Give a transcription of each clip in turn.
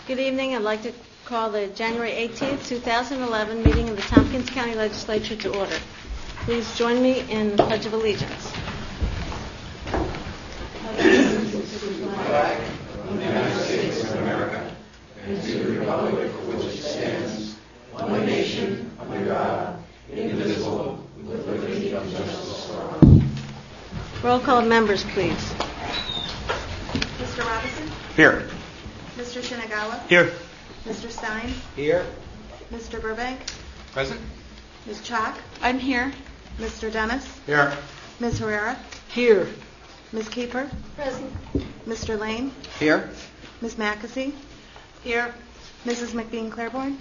Good evening. I'd like to call the January 18th, 2011 meeting of the Tompkins County Legislature to order. Please join me in the Pledge of Allegiance. Flag of the United States of America and to the republic for which it stands, one nation, under God, indivisible, with liberty and justice for all. Roll call of members, please. Mr. Robinson? Here. Mr. Shinagawa? Here. Mr. Stein? Here. Mr. Burbank? Present. Ms. Chalk? I'm here. Mr. Dennis? Here. Ms. Herrera? Here. Ms. Keeper? Present. Mr. Lane? Here. Ms. Mackesy? Here. Mrs. McBean-Claiborne?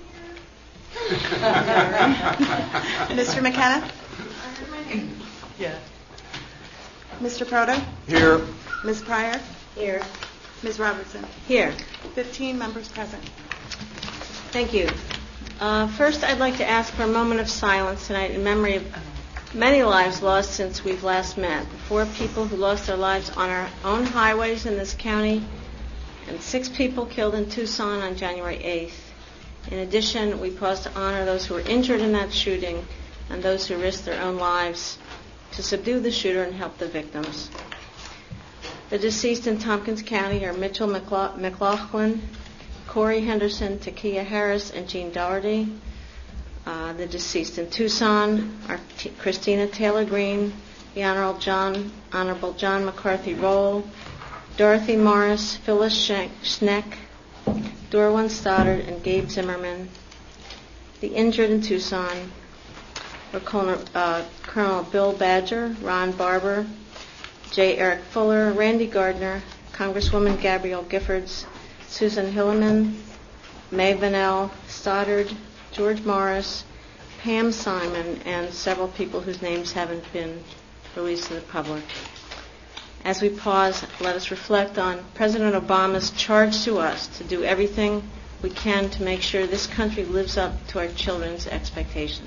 Mr. McKenna? Yeah. Mr. Proto? Here. Ms. Pryor? Here. Ms. Robertson? Here. 15 members present. Thank you. First, I'd like to ask for a moment of silence tonight in memory of many lives lost since we've last met. The 4 people who lost their lives on our own highways in this county, and 6 people killed in Tucson on January 8th. In addition, we pause to honor those who were injured in that shooting and those who risked their own lives to subdue the shooter and help the victims. The deceased in Tompkins County are Mitchell McLaughlin, Corey Henderson, Takia Harris, and Jean Doherty. The deceased in Tucson are Christina Taylor Green, the Honorable John McCarthy Roll, Dorothy Morris, Phyllis Schneck, Dorwin Stoddard, and Gabe Zimmerman. The injured in Tucson were Colonel Bill Badger, Ron Barber, J. Eric Fuller, Randy Gardner, Congresswoman Gabrielle Giffords, Susan Hilleman, May Vanell, Stoddard, George Morris, Pam Simon, and several people whose names haven't been released to the public. As we pause, let us reflect on President Obama's charge to us to do everything we can to make sure this country lives up to our children's expectations.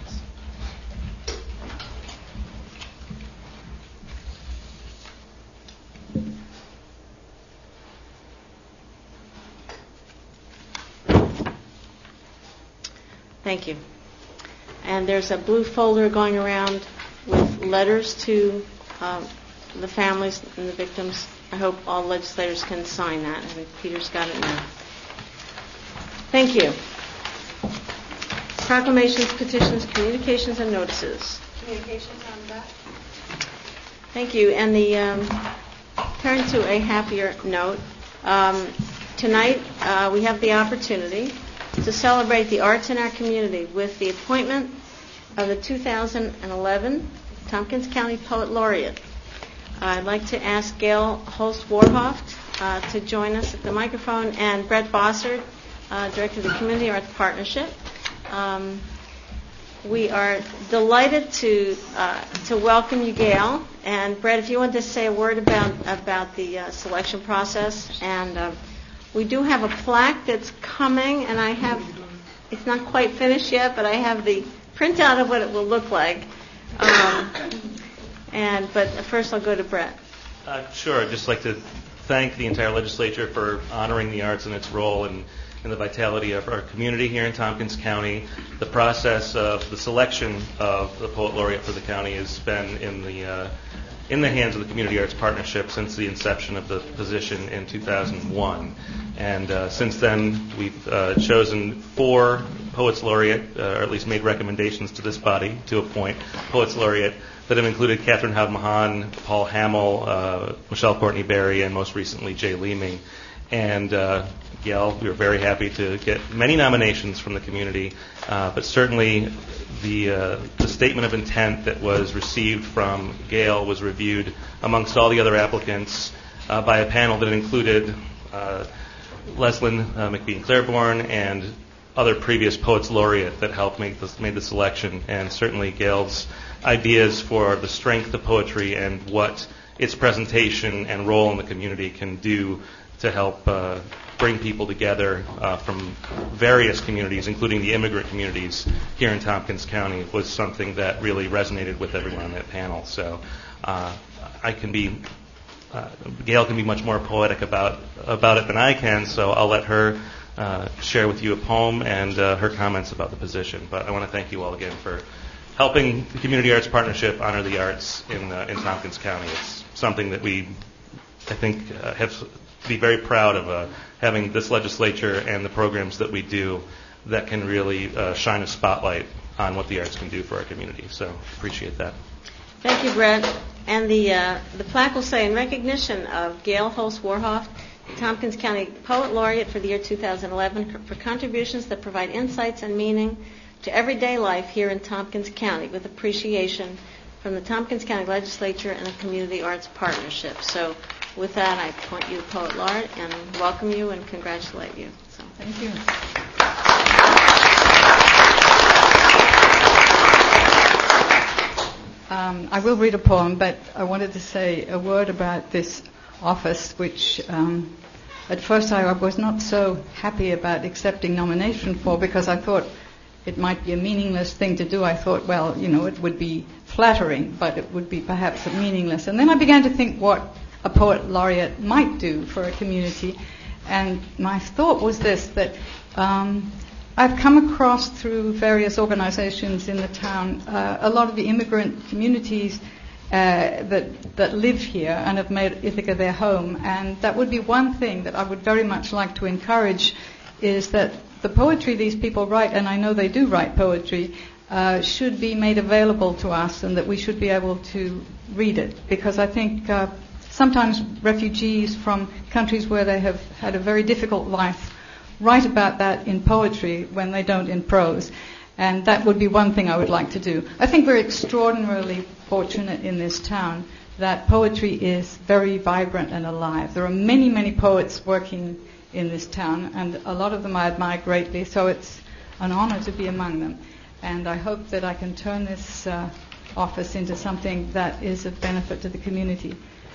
Thank you. And there's a blue folder going around with letters to the families and the victims. I hope all legislators can sign that. I think Peter's got it now. Thank you. Proclamations, petitions, communications, and notices. Communications on the back. Thank you. And turn to a happier note. Tonight we have the opportunity to celebrate the arts in our community with the appointment of the 2011 Tompkins County Poet Laureate. I'd like to ask Gail Holst-Warhoft to join us at the microphone, and Brett Bossard, Director of the Community Arts Partnership. We are delighted to welcome you, Gail. And Brett, if you want to say a word about the selection process. And we do have a plaque that's coming, and it's not quite finished yet, but I have the printout of what it will look like. But first I'll go to Brett. Sure. I'd just like to thank the entire legislature for honoring the arts and its role in the vitality of our community here in Tompkins County. The process of the selection of the Poet Laureate for the county has been in the hands of the Community Arts Partnership since the inception of the position in 2001. And since then, we've chosen 4 Poets Laureate, or at least made recommendations to this body to appoint Poets Laureate that have included Catherine Howard Mahan, Paul Hamill, Michelle Courtney Berry, and most recently Jay Leeming. And Gail, we were very happy to get many nominations from the community, but certainly the statement of intent that was received from Gail was reviewed amongst all the other applicants by a panel that included Leslyn McBean-Claiborne and other previous Poets Laureate that helped made the selection, and certainly Gail's ideas for the strength of poetry and what its presentation and role in the community can do to help bring people together from various communities, including the immigrant communities here in Tompkins County, was something that really resonated with everyone on that panel. So Gail can be much more poetic about it than I can, so I'll let her share with you a poem and her comments about the position. But I want to thank you all again for helping the Community Arts Partnership honor the arts in Tompkins County. It's something that we, I think, have to be very proud of, having this legislature and the programs that we do that can really shine a spotlight on what the arts can do for our community. So appreciate that. Thank you, Brett. And the plaque will say, in recognition of Gail Holst-Warhoff, Tompkins County Poet Laureate for the year 2011, for contributions that provide insights and meaning to everyday life here in Tompkins County, with appreciation from the Tompkins County Legislature and the Community Arts Partnership. So with that, I appoint you Poet Laureate and welcome you and congratulate you. So. Thank you. I will read a poem, but I wanted to say a word about this office, which at first I was not so happy about accepting nomination for, because I thought it might be a meaningless thing to do. I thought, well, it would be flattering, but it would be perhaps meaningless. And then I began to think what a poet laureate might do for a community. And my thought was this, that I've come across through various organizations in the town a lot of the immigrant communities that live here and have made Ithaca their home. And that would be one thing that I would very much like to encourage, is that the poetry these people write, and I know they do write poetry, should be made available to us, and that we should be able to read it. Because I think sometimes refugees from countries where they have had a very difficult life write about that in poetry when they don't in prose. And that would be one thing I would like to do. I think we're extraordinarily fortunate in this town that poetry is very vibrant and alive. There are many, many poets working in this town, and a lot of them I admire greatly, so it's an honor to be among them. And I hope that I can turn this office into something that is of benefit to the community.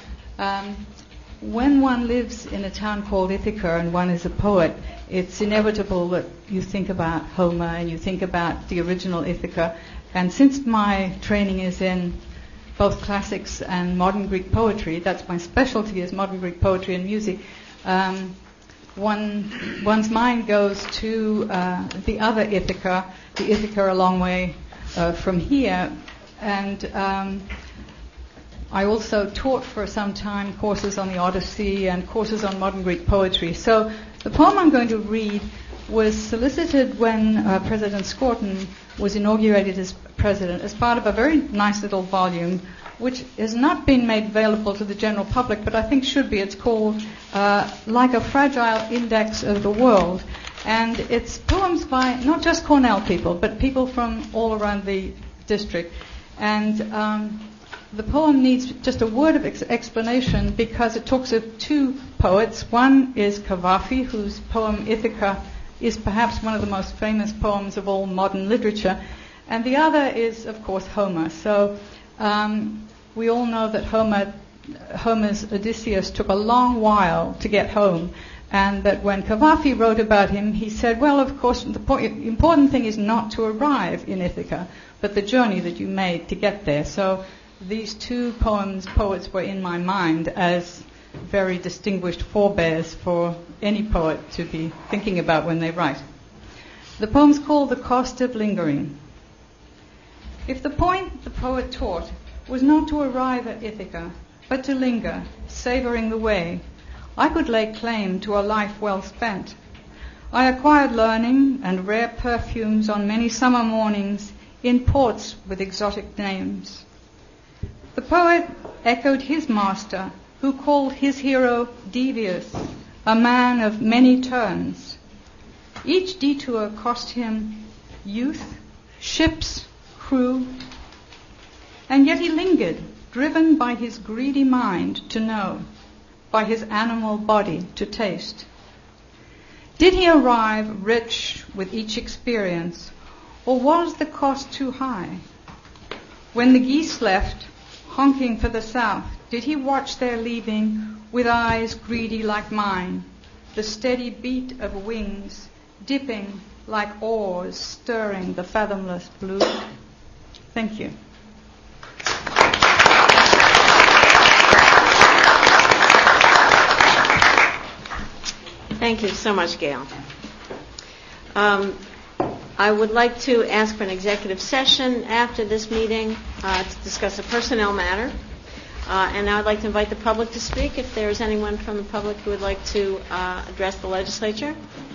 When one lives in a town called Ithaca and one is a poet, it's inevitable that you think about Homer and you think about the original Ithaca. And since my training is in both classics and modern Greek poetry, that's my specialty, is modern Greek poetry and music, one's mind goes to the other Ithaca, the Ithaca a long way from here. And I also taught for some time courses on the Odyssey and courses on modern Greek poetry. So the poem I'm going to read was solicited when President Skorton was inaugurated as president as part of a very nice little volume, which has not been made available to the general public, but I think should be. It's called Like a Fragile Index of the World. And it's poems by not just Cornell people, but people from all around the district. And the poem needs just a word of explanation, because it talks of two poets. One is Cavafy, whose poem Ithaca is perhaps one of the most famous poems of all modern literature. And the other is, of course, Homer. So we all know that Homer's Odysseus took a long while to get home, and that when Cavafy wrote about him, he said, well, of course, the important thing is not to arrive in Ithaca, but the journey that you made to get there. So these two poets were in my mind as very distinguished forebears for any poet to be thinking about when they write. The poem's called The Cost of Lingering. If the point the poet taught was not to arrive at Ithaca, but to linger, savouring the way, I could lay claim to a life well spent. I acquired learning and rare perfumes on many summer mornings in ports with exotic names. The poet echoed his master, who called his hero Devious, a man of many turns. Each detour cost him youth, ships, crew, and yet he lingered, driven by his greedy mind to know, by his animal body to taste. Did he arrive rich with each experience, or was the cost too high? When the geese left, honking for the south, did he watch their leaving with eyes greedy like mine, the steady beat of wings, dipping like oars, stirring the fathomless blue? Thank you. Thank you so much, Gail. I would like to ask for an executive session after this meeting to discuss a personnel matter. And now I'd like to invite the public to speak if there is anyone from the public who would like to address the legislature.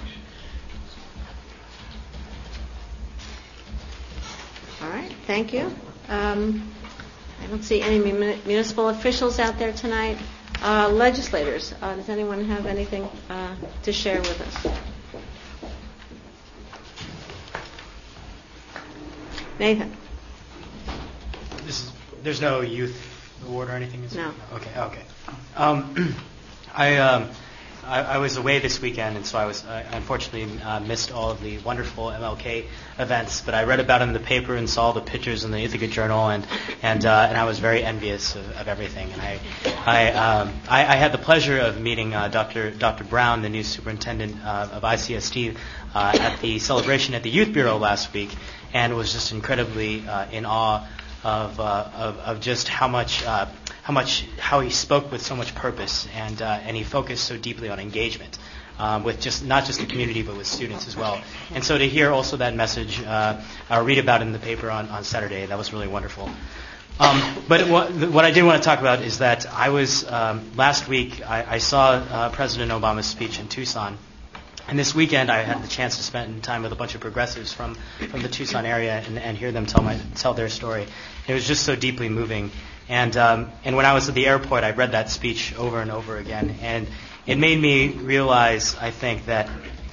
All right, thank you. I don't see any municipal officials out there tonight. Legislators, does anyone have anything to share with us? Nathan. There's no youth award or anything? No. Okay. I was away this weekend, and so I unfortunately missed all of the wonderful MLK events. But I read about it in the paper and saw the pictures in the Ithaca Journal, and I was very envious of everything. And I had the pleasure of meeting Dr. Brown, the new superintendent of ICSD, at the celebration at the Youth Bureau last week, and was just incredibly in awe of just how he spoke with so much purpose, and he focused so deeply on engagement with not just the community but with students as well. And so to hear also that message, read about it in the paper on Saturday, that was really wonderful. But what I did want to talk about is that I was last week I saw President Obama's speech in Tucson. And this weekend, I had the chance to spend time with a bunch of progressives from the Tucson area and hear them tell their story. It was just so deeply moving. And when I was at the airport, I read that speech over and over again, and it made me realize, I think, that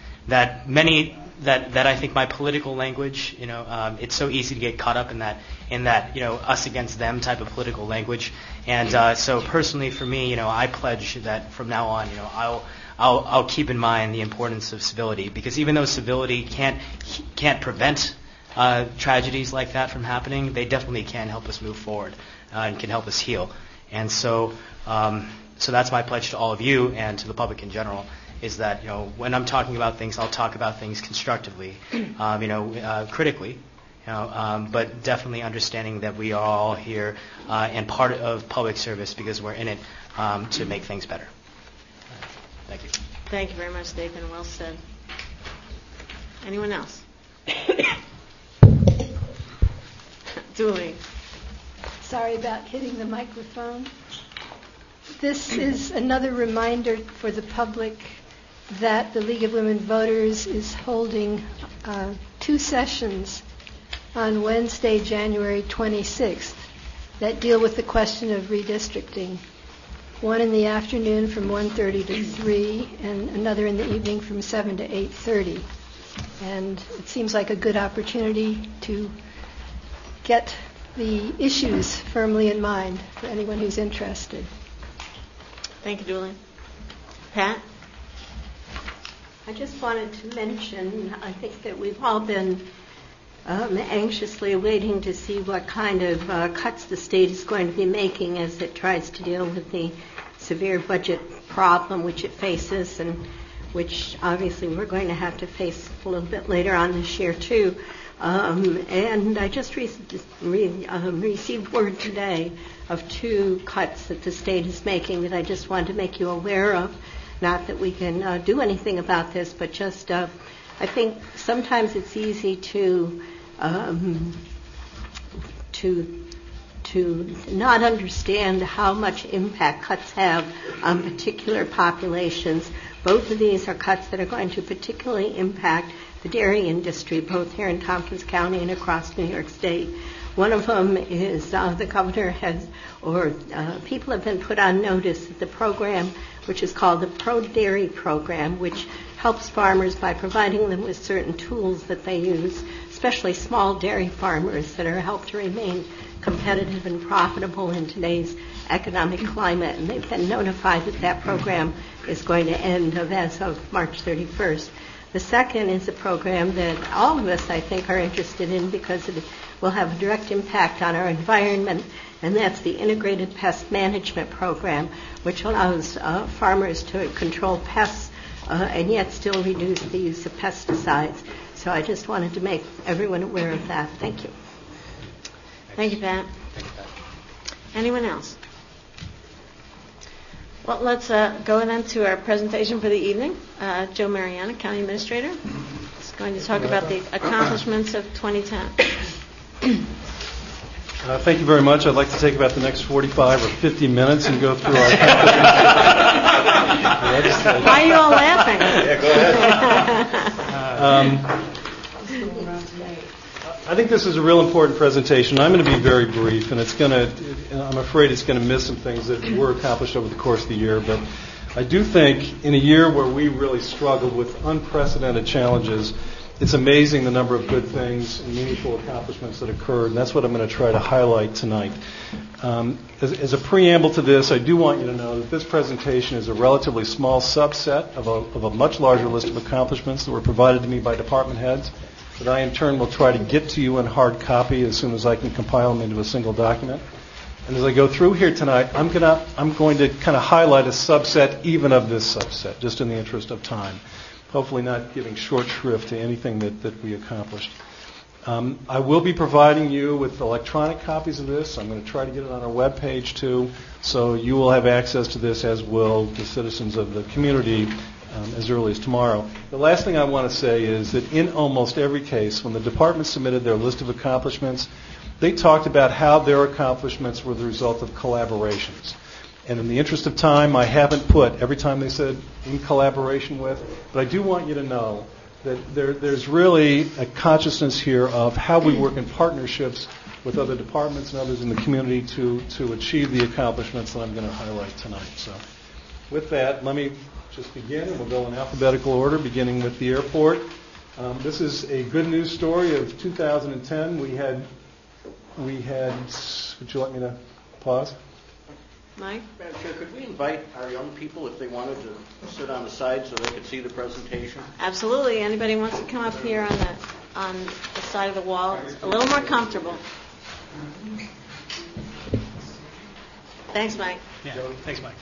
I think my political language, it's so easy to get caught up in that us against them type of political language. And so personally, for me, I pledge that from now on, I'll keep in mind the importance of civility, because even though civility can't prevent tragedies like that from happening, they definitely can help us move forward and can help us heal. And so that's my pledge to all of you and to the public in general, is that when I'm talking about things, I'll talk about things constructively, critically, but definitely understanding that we are all here and part of public service because we're in it to make things better. Thank you. Thank you very much, Nathan. Well said. Anyone else? Julie. Sorry about hitting the microphone. This is another reminder for the public that the League of Women Voters is holding 2 sessions on Wednesday, January 26th, that deal with the question of redistricting. One in the afternoon from 1:30 to 3, and another in the evening from 7 to 8:30. And it seems like a good opportunity to get the issues firmly in mind for anyone who's interested. Thank you, Julie. Pat? I just wanted to mention, I think that we've all been anxiously waiting to see what kind of cuts the state is going to be making as it tries to deal with the severe budget problem which it faces, and which obviously we're going to have to face a little bit later on this year too. And I just received word today of 2 cuts that the state is making that I just wanted to make you aware of. Not that we can do anything about this, but just I think sometimes it's easy to not understand how much impact cuts have on particular populations. Both of these are cuts that are going to particularly impact the dairy industry, both here in Tompkins County and across New York State. One of them is the governor has, people have been put on notice that the program, which is called the Pro Dairy Program, which helps farmers by providing them with certain tools that they use, especially small dairy farmers that are helped to remain competitive and profitable in today's economic climate. And they've been notified that that program is going to end as of March 31st. The second is a program that all of us, I think, are interested in because it will have a direct impact on our environment, and that's the Integrated Pest Management Program, which allows farmers to control pests and yet still reduce the use of pesticides. So I just wanted to make everyone aware of that. Thank you. Thank you, Pat. Anyone else? Well, let's go then to our presentation for the evening. Joe Mariana, County Administrator. going to talk about the accomplishments of 2010. Thank you very much. I'd like to take about the next 45 or 50 minutes and go through our accomplishments. Why are you all laughing? Yeah, go ahead. I think this is a real important presentation. I'm going to be very brief, and I'm afraid it's going to miss some things that were accomplished over the course of the year. But I do think in a year where we really struggled with unprecedented challenges, it's amazing the number of good things and meaningful accomplishments that occurred, and that's what I'm going to try to highlight tonight. As a preamble to this, I do want you to know that this presentation is a relatively small subset of a much larger list of accomplishments that were provided to me by department heads, that I in turn will try to get to you in hard copy as soon as I can compile them into a single document. And as I go through here tonight, I'm going to kind of highlight a subset even of this subset, just in the interest of time. Hopefully not giving short shrift to anything that we accomplished. I will be providing you with electronic copies of this. I'm going to try to get it on our webpage too, so you will have access to this, as will the citizens of the community, as early as tomorrow. The last thing I want to say is that in almost every case, when the department submitted their list of accomplishments, they talked about how their accomplishments were the result of collaborations. And in the interest of time, I haven't put every time they said in collaboration with, but I do want you to know that there's really a consciousness here of how we work in partnerships with other departments and others in the community to achieve the accomplishments that I'm going to highlight tonight. So with that, let me just begin, and we'll go in alphabetical order, beginning with the airport. This is a good news story of 2010. We had. Would you like me to pause? Mike? Madam Chair, could we invite our young people, if they wanted, to sit on the side so they could see the presentation? Absolutely. Anybody wants to come up here on the side of the wall? It's a little more comfortable. Thanks, Mike. Yeah. Thanks, Mike.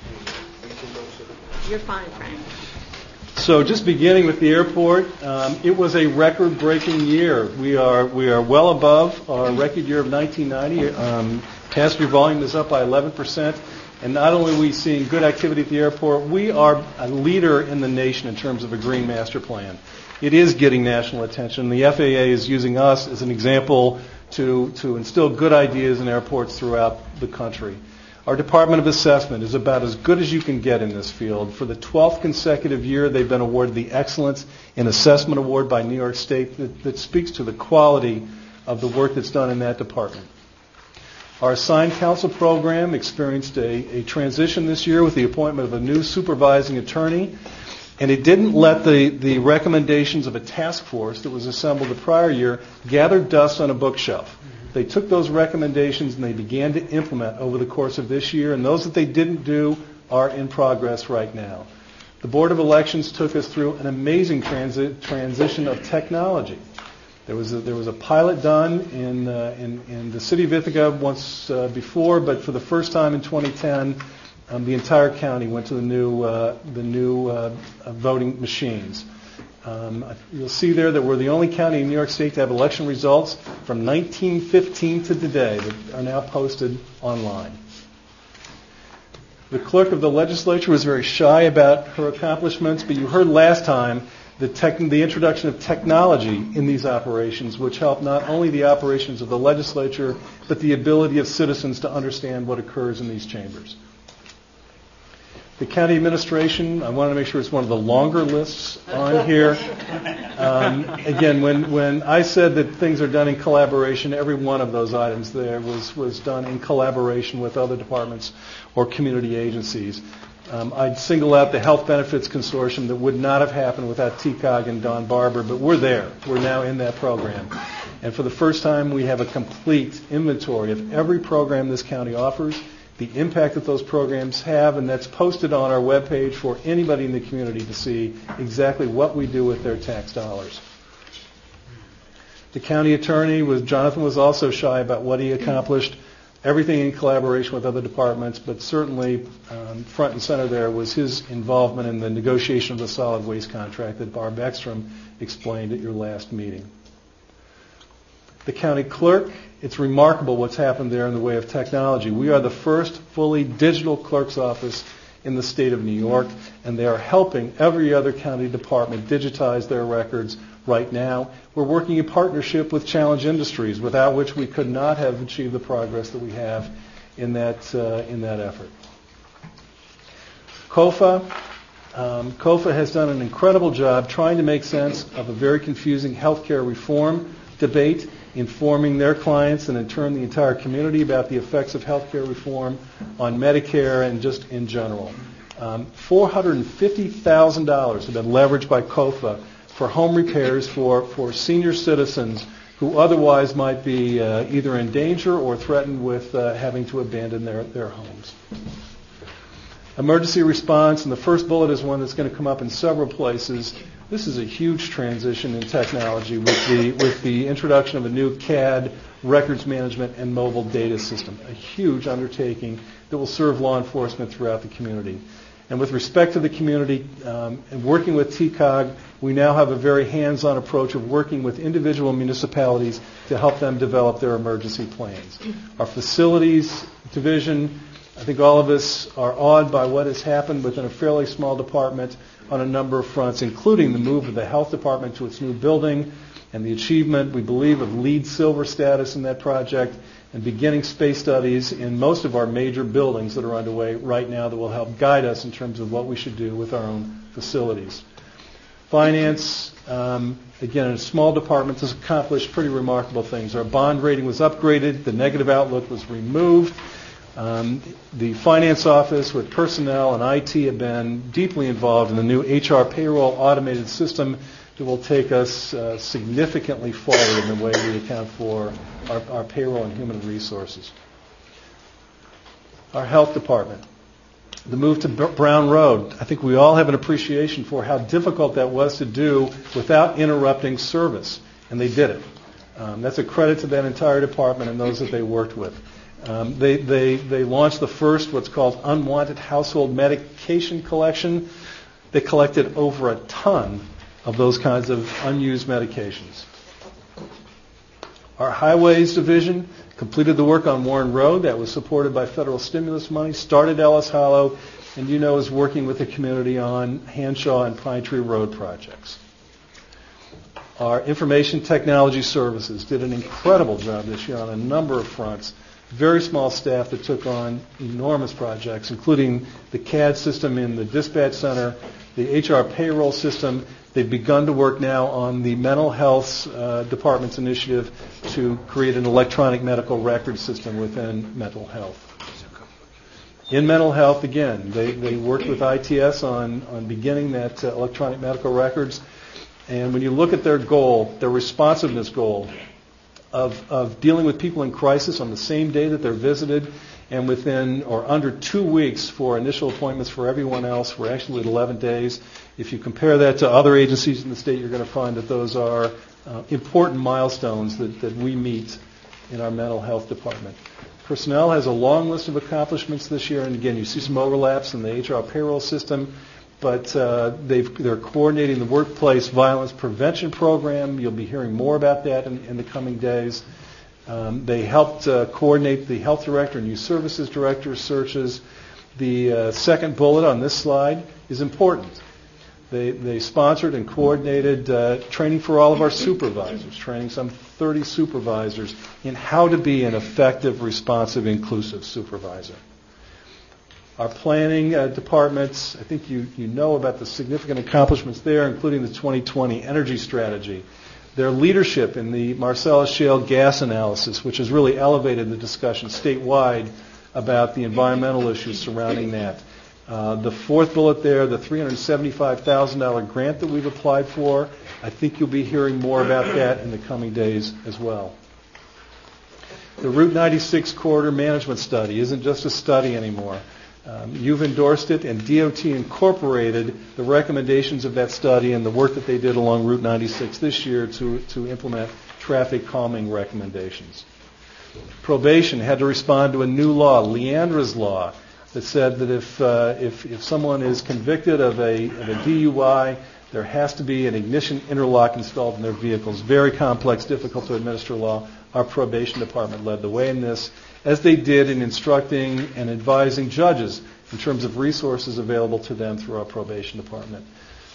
You're fine, Frank. So just beginning with the airport, it was a record-breaking year. We are well above our record year of 1990. Passenger volume is up by 11%. And not only are we seeing good activity at the airport, we are a leader in the nation in terms of a green master plan. It is getting national attention. The FAA is using us as an example to instill good ideas in airports throughout the country. Our Department of Assessment is about as good as you can get in this field. For the 12th consecutive year, they've been awarded the Excellence in Assessment Award by New York State that speaks to the quality of the work that's done in that department. Our assigned counsel program experienced a transition this year with the appointment of a new supervising attorney, and it didn't let the recommendations of a task force that was assembled the prior year gather dust on a bookshelf. They took those recommendations and they began to implement over the course of this year, and those that they didn't do are in progress right now. The Board of Elections took us through an amazing transition of technology. There was a pilot done in the city of Ithaca once before, but for the first time in 2010, the entire county went to the new voting machines. You'll see there that we're the only county in New York State to have election results from 1915 to today that are now posted online. The clerk of the legislature was very shy about her accomplishments, but you heard last time the introduction of technology in these operations, which help not only the operations of the legislature, but the ability of citizens to understand what occurs in these chambers. The county administration, I want to make sure it's one of the longer lists on here. Again, when I said that things are done in collaboration, every one of those items there was done in collaboration with other departments or community agencies. I'd single out the Health Benefits Consortium that would not have happened without TCOG and Don Barber, but we're there. We're now in that program. And for the first time, we have a complete inventory of every program this county offers, the impact that those programs have, and that's posted on our webpage for anybody in the community to see exactly what we do with their tax dollars. The county attorney, Jonathan, was also shy about what he accomplished. Everything in collaboration with other departments, but certainly front and center there was his involvement in the negotiation of the solid waste contract that Barb Ekstrom explained at your last meeting. The county clerk, it's remarkable what's happened there in the way of technology. We are the first fully digital clerk's office in the state of New York, and they are helping every other county department digitize their records right now. We're working in partnership with Challenge Industries, without which we could not have achieved the progress that we have in that effort. COFA. COFA has done an incredible job trying to make sense of a very confusing healthcare reform debate, informing their clients and in turn the entire community about the effects of healthcare reform on Medicare and just in general. $450,000 have been leveraged by COFA for home repairs for senior citizens who otherwise might be either in danger or threatened with having to abandon their homes. Emergency response, and the first bullet is one that's going to come up in several places. This is a huge transition in technology with the introduction of a new CAD, records management, and mobile data system, a huge undertaking that will serve law enforcement throughout the community. And with respect to the community and working with TCOG, we now have a very hands-on approach of working with individual municipalities to help them develop their emergency plans. Our facilities division, I think all of us are awed by what has happened within a fairly small department on a number of fronts, including the move of the health department to its new building and the achievement, we believe, of LEED Silver status in that project and beginning space studies in most of our major buildings that are underway right now that will help guide us in terms of what we should do with our own facilities. Finance, again, in a small department, has accomplished pretty remarkable things. Our bond rating was upgraded. The negative outlook was removed. The finance office with personnel and IT have been deeply involved in the new HR payroll automated system that will take us significantly forward in the way we account for our payroll and human resources. Our health department. The move to Brown Road, I think we all have an appreciation for how difficult that was to do without interrupting service, and they did it. That's a credit to that entire department and those that they worked with. They launched the first what's called unwanted household medication collection. They collected over a ton of those kinds of unused medications. Our highways division completed the work on Warren Road that was supported by federal stimulus money, started Ellis Hollow, and is working with the community on Hanshaw and Pine Tree Road projects. Our information technology services did an incredible job this year on a number of fronts. Very small staff that took on enormous projects, including the CAD system in the dispatch center, the HR payroll system. They've begun to work now on the mental health department's initiative to create an electronic medical record system within mental health. In mental health, again, they worked with ITS on beginning that electronic medical records. And when you look at their goal, their responsiveness goal, of dealing with people in crisis on the same day that they're visited, and within or under 2 weeks for initial appointments for everyone else, we're actually at 11 days. If you compare that to other agencies in the state, you're going to find that those are important milestones that we meet in our mental health department. Personnel has a long list of accomplishments this year, and again, you see some overlaps in the HR payroll system. But they're coordinating the workplace violence prevention program. You'll be hearing more about that in the coming days. They helped coordinate the health director and youth services director searches. The second bullet on this slide is important. They sponsored and coordinated training for all of our supervisors, training some 30 supervisors in how to be an effective, responsive, inclusive supervisor. Our planning departments, I think you know about the significant accomplishments there, including the 2020 energy strategy. Their leadership in the Marcellus Shale gas analysis, which has really elevated the discussion statewide about the environmental issues surrounding that. The fourth bullet there, the $375,000 grant that we've applied for, I think you'll be hearing more about that in the coming days as well. The Route 96 Corridor Management Study isn't just a study anymore. You've endorsed it, and DOT incorporated the recommendations of that study and the work that they did along Route 96 this year to implement traffic calming recommendations. Probation had to respond to a new law, Leandra's Law, that said that if someone is convicted of a DUI, there has to be an ignition interlock installed in their vehicles. Very complex, difficult to administer law. Our probation department led the way in this, as they did in instructing and advising judges in terms of resources available to them through our probation department.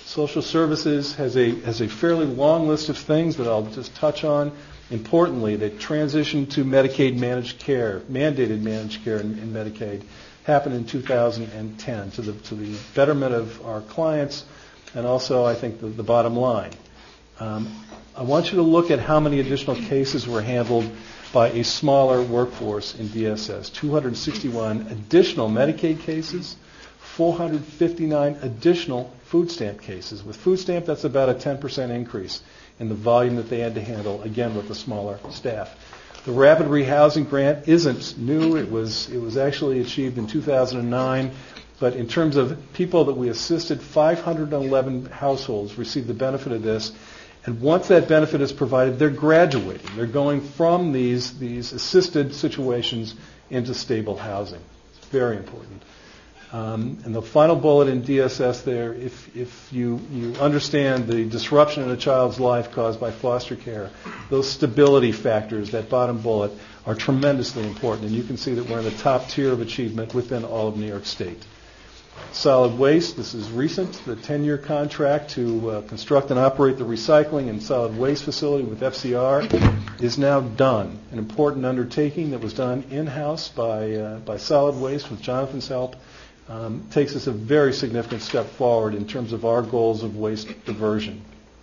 Social services has a fairly long list of things that I'll just touch on. Importantly, the transition to Medicaid managed care, mandated managed care in Medicaid, happened in 2010 to the betterment of our clients and also, I think, the bottom line. I want you to look at how many additional cases were handled by a smaller workforce in DSS. 261 additional Medicaid cases, 459 additional food stamp cases. With food stamp, that's about a 10% increase in the volume that they had to handle, again, with the smaller staff. The Rapid Rehousing Grant isn't new. It was actually achieved in 2009. But in terms of people that we assisted, 511 households received the benefit of this. And once that benefit is provided, they're graduating. They're going from these assisted situations into stable housing. It's very important. And the final bullet in DSS there, if you understand the disruption in a child's life caused by foster care, those stability factors, that bottom bullet, are tremendously important. And you can see that we're in the top tier of achievement within all of New York State. Solid waste, this is recent. The 10-year contract to construct and operate the recycling and solid waste facility with FCR is now done. An important undertaking that was done in-house by Solid Waste with Jonathan's help takes us a very significant step forward in terms of our goals of waste diversion.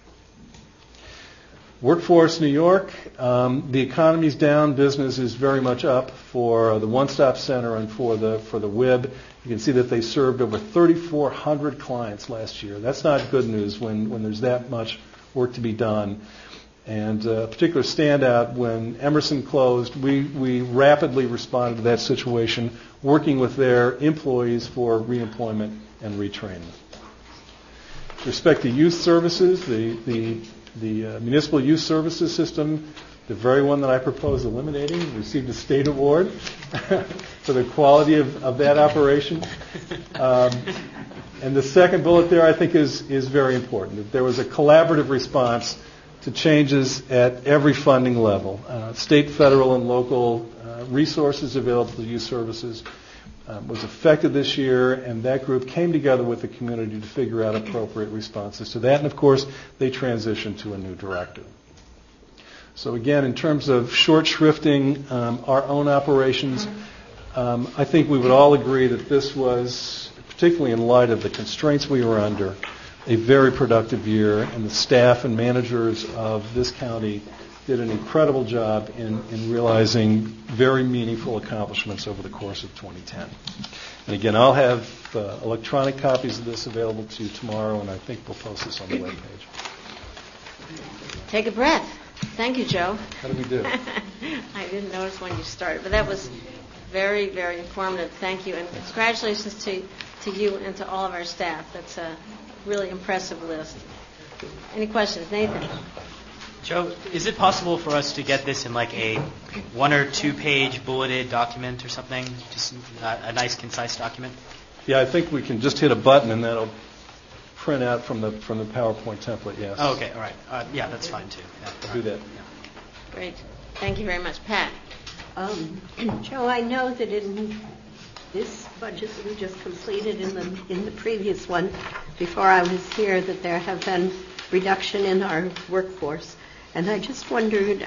Workforce New York, the economy's down, business is very much up for the One Stop Center and for the WIB. You can see that they served over 3,400 clients last year. That's not good news when there's that much work to be done. And a particular standout, when Emerson closed, we rapidly responded to that situation, working with their employees for reemployment and retraining. With respect to youth services, the municipal youth services system, the very one that I propose eliminating, received a state award for the quality of that operation. And the second bullet there, I think, is very important. That there was a collaborative response to changes at every funding level. State, federal, and local resources available to youth services was affected this year, and that group came together with the community to figure out appropriate responses to that. And, of course, they transitioned to a new director. So, again, in terms of short shrifting our own operations, I think we would all agree that this was, particularly in light of the constraints we were under, a very productive year, and the staff and managers of this county did an incredible job in realizing very meaningful accomplishments over the course of 2010. And again, I'll have electronic copies of this available to you tomorrow, and I think we'll post this on the webpage. Take a breath. Thank you, Joe. How did we do? I didn't notice when you started, but that was very, very informative. Thank you, and congratulations to you and to all of our staff. That's a really impressive list. Any questions? Nathan? Joe, is it possible for us to get this in like a 1 or 2 page bulleted document or something? Just a nice, concise document? Yeah, I think we can just hit a button and that'll print out from the PowerPoint template, yes. Oh, okay, all right. Yeah, that's fine too. Yeah, I'll do that. Yeah. Great. Thank you very much. Pat? Joe, I know that in this budget that we just completed, in the previous one, before I was here, that there have been reduction in our workforce. And I just wondered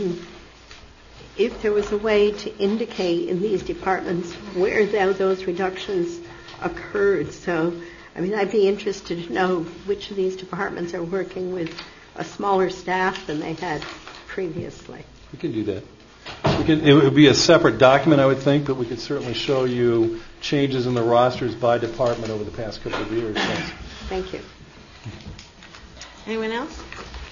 if there was a way to indicate in these departments where those reductions occurred. So, I mean, I'd be interested to know which of these departments are working with a smaller staff than they had previously. We can do that. It would be a separate document, I would think, but we could certainly show you changes in the rosters by department over the past couple of years. Thanks. Thank you. Anyone else?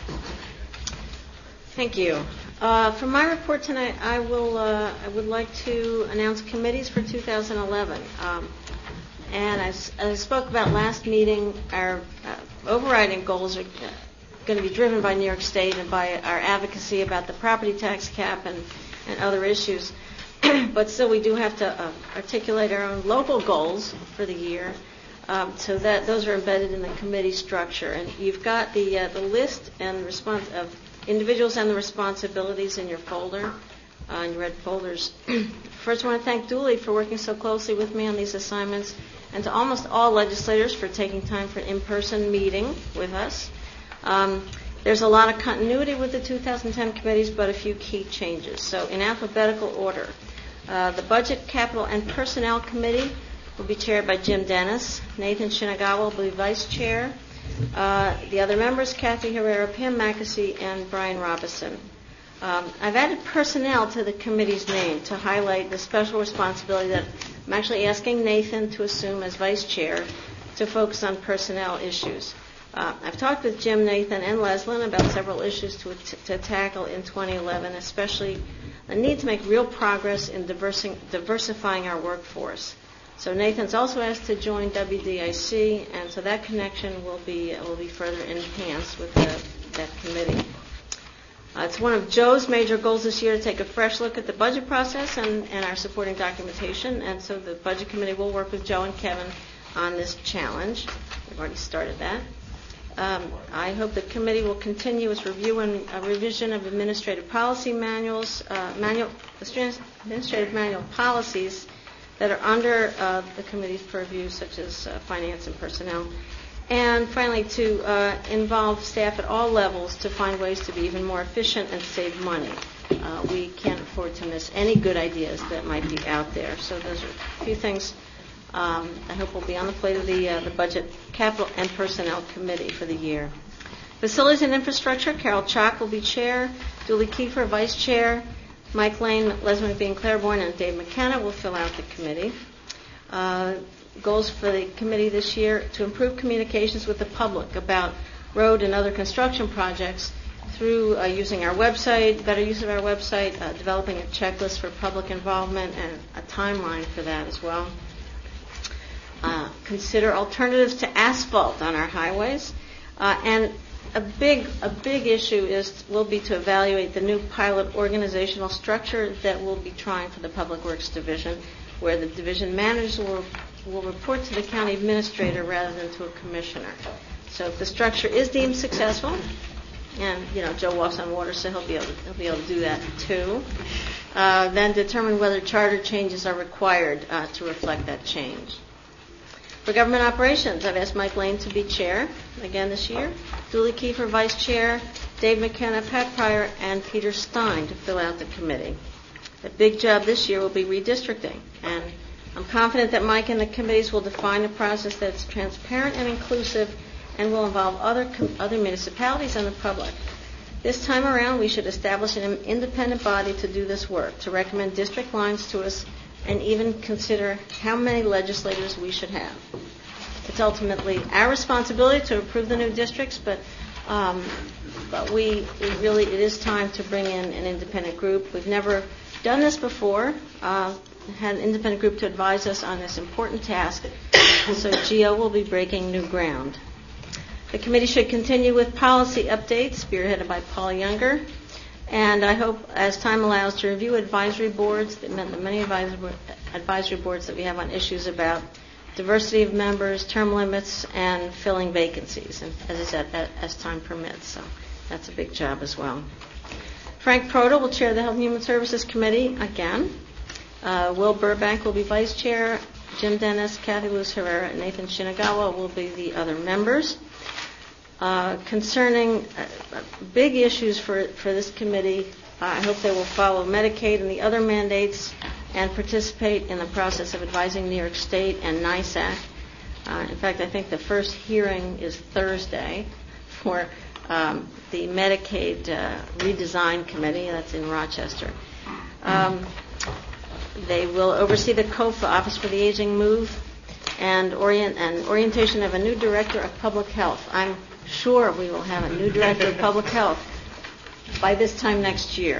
Thank you. For my report tonight, I would like to announce committees for 2011. And as I spoke about last meeting, our overriding goals are going to be driven by New York State and by our advocacy about the property tax cap and other issues. But still, we do have to articulate our own local goals for the year. So that those are embedded in the committee structure, and you've got the list and response of individuals and the responsibilities in your folder, in your red folders. First, I want to thank Dooley for working so closely with me on these assignments, and to almost all legislators for taking time for an in-person meeting with us. There's a lot of continuity with the 2010 committees, but a few key changes. So in alphabetical order, the Budget, Capital, and Personnel Committee will be chaired by Jim Dennis. Nathan Shinagawa will be vice chair. The other members, Kathy Herrera, Pam Mackesy, and Brian Robison. I've added personnel to the committee's name to highlight the special responsibility that I'm actually asking Nathan to assume as vice chair to focus on personnel issues. I've talked with Jim, Nathan, and Leslyn about several issues to tackle in 2011, especially the need to make real progress in diversifying our workforce. So Nathan's also asked to join WDIC, and so that connection will be further enhanced with that committee. It's one of Joe's major goals this year to take a fresh look at the budget process and our supporting documentation, and so the Budget Committee will work with Joe and Kevin on this challenge. We've already started that. I hope the committee will continue its review and revision of administrative policy manuals, administrative manual policies that are under the committee's purview, such as finance and personnel. And finally, to involve staff at all levels to find ways to be even more efficient and save money. We can't afford to miss any good ideas that might be out there. So those are a few things I hope will be on the plate of the Budget, Capital, and Personnel Committee for the year. Facilities and Infrastructure, Carol Chalk will be chair, Julie Kiefer, vice chair, Mike Lane, Leslie McBean Claiborne, and Dave McKenna will fill out the committee. Goals for the committee this year: to improve communications with the public about road and other construction projects through using our website, better use of our website, developing a checklist for public involvement, and a timeline for that as well. Consider alternatives to asphalt on our highways, and a big issue will be to evaluate the new pilot organizational structure that we'll be trying for the Public Works Division, where the division manager will report to the county administrator rather than to a commissioner. So if the structure is deemed successful, and Joe walks on water, so he'll be able to do that too, then determine whether charter changes are required to reflect that change. For government operations, I've asked Mike Lane to be chair again this year, Julie Kiefer vice chair, Dave McKenna, Pat Pryor, and Peter Stein to fill out the committee. The big job this year will be redistricting, and I'm confident that Mike and the committees will define a process that's transparent and inclusive and will involve other municipalities and the public. This time around, we should establish an independent body to do this work, to recommend district lines to us, and even consider how many legislators we should have. It's ultimately our responsibility to approve the new districts, but it is time to bring in an independent group. We've never done this before, had an independent group to advise us on this important task, so GEO will be breaking new ground. The committee should continue with policy updates spearheaded by Paul Younger, and I hope, as time allows, to review advisory boards, the many advisory boards that we have on issues about diversity of members, term limits, and filling vacancies, and as I said, as time permits. So that's a big job as well. Frank Proto will chair the Health and Human Services Committee again. Will Burbank will be vice chair. Jim Dennis, Kathy Luz Herrera, and Nathan Shinagawa will be the other members. Concerning big issues for this committee, I hope they will follow Medicaid and the other mandates and participate in the process of advising New York State and NYSAC. In fact, I think the first hearing is Thursday for the Medicaid redesign committee. That's in Rochester. They will oversee the COFA, Office for the Aging Move, and orientation of a new director of public health. I'm sure we will have a new director of public health by this time next year.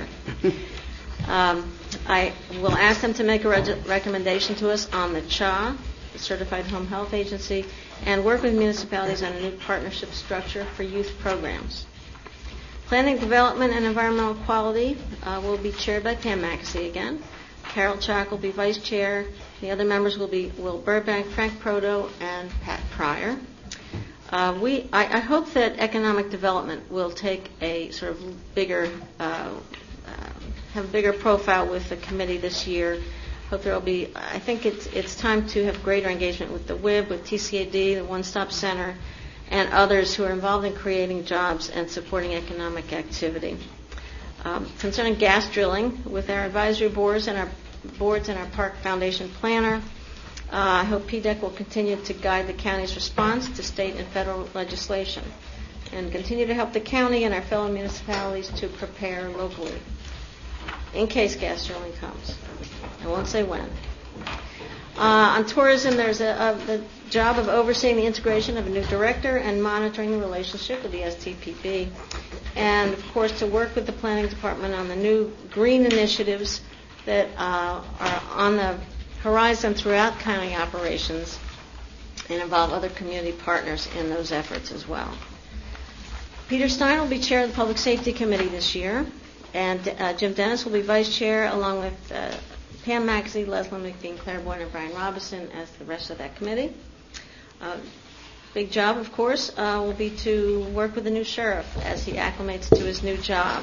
I will ask them to make a recommendation to us on the CHA, the Certified Home Health Agency, and work with municipalities on a new partnership structure for youth programs. Planning, Development, and Environmental Quality will be chaired by Pam Mackesy again. Carol Chalk will be vice chair. The other members will be Will Burbank, Frank Proto, and Pat Pryor. I hope that economic development will take a sort of bigger, have a bigger profile with the committee this year. hope there will be. I think it's time to have greater engagement with the WIB, with TCAD, the One Stop Center, and others who are involved in creating jobs and supporting economic activity. Concerning gas drilling, with our advisory boards and our Park Foundation planner, I hope PDEC will continue to guide the county's response to state and federal legislation and continue to help the county and our fellow municipalities to prepare locally in case gas drilling comes. I won't say when. On tourism, there's the job of overseeing the integration of a new director and monitoring the relationship with the STPB, and of course to work with the planning department on the new green initiatives that are on the horizon throughout county operations and involve other community partners in those efforts as well. Peter Stein will be chair of the Public Safety Committee this year, and Jim Dennis will be vice chair, along with Pam Maxey, Leslie McBean, Claire Boyd, and Brian Robinson as the rest of that committee. Big job, of course, will be to work with the new sheriff as he acclimates to his new job.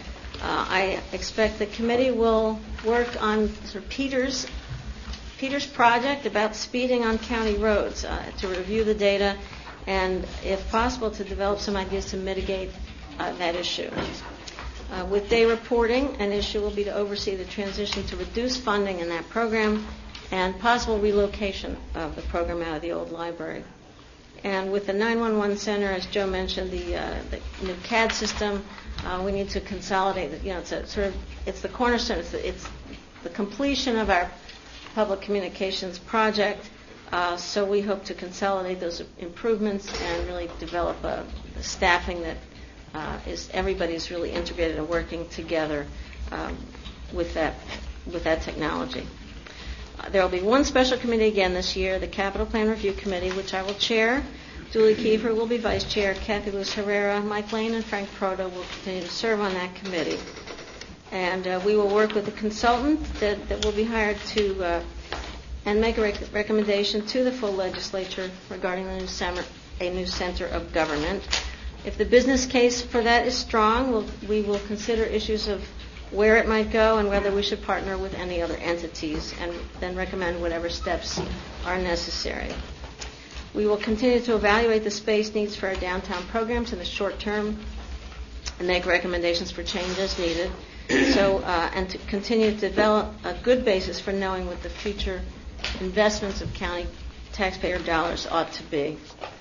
I expect the committee will work on sort of Peter's project about speeding on county roads, to review the data and, if possible, to develop some ideas to mitigate that issue. With day reporting, an issue will be to oversee the transition to reduce funding in that program and possible relocation of the program out of the old library. And with the 911 center, as Joe mentioned, the new CAD system, we need to consolidate. It's the cornerstone. It's the completion of our public communications project. So we hope to consolidate those improvements and really develop a staffing that everybody's really integrated and working together with that technology. There will be one special committee again this year, the Capital Plan Review Committee, which I will chair. Julie Kiefer will be vice chair. Kathy Lewis Herrera, Mike Lane, and Frank Proto will continue to serve on that committee. And we will work with a consultant that will be hired to and make a recommendation to the full legislature regarding a new center of government. If the business case for that is strong, we will consider issues of where it might go and whether we should partner with any other entities, and then recommend whatever steps are necessary. We will continue to evaluate the space needs for our downtown programs in the short term and make recommendations for change as needed. And to continue to develop a good basis for knowing what the future investments of county taxpayer dollars ought to be.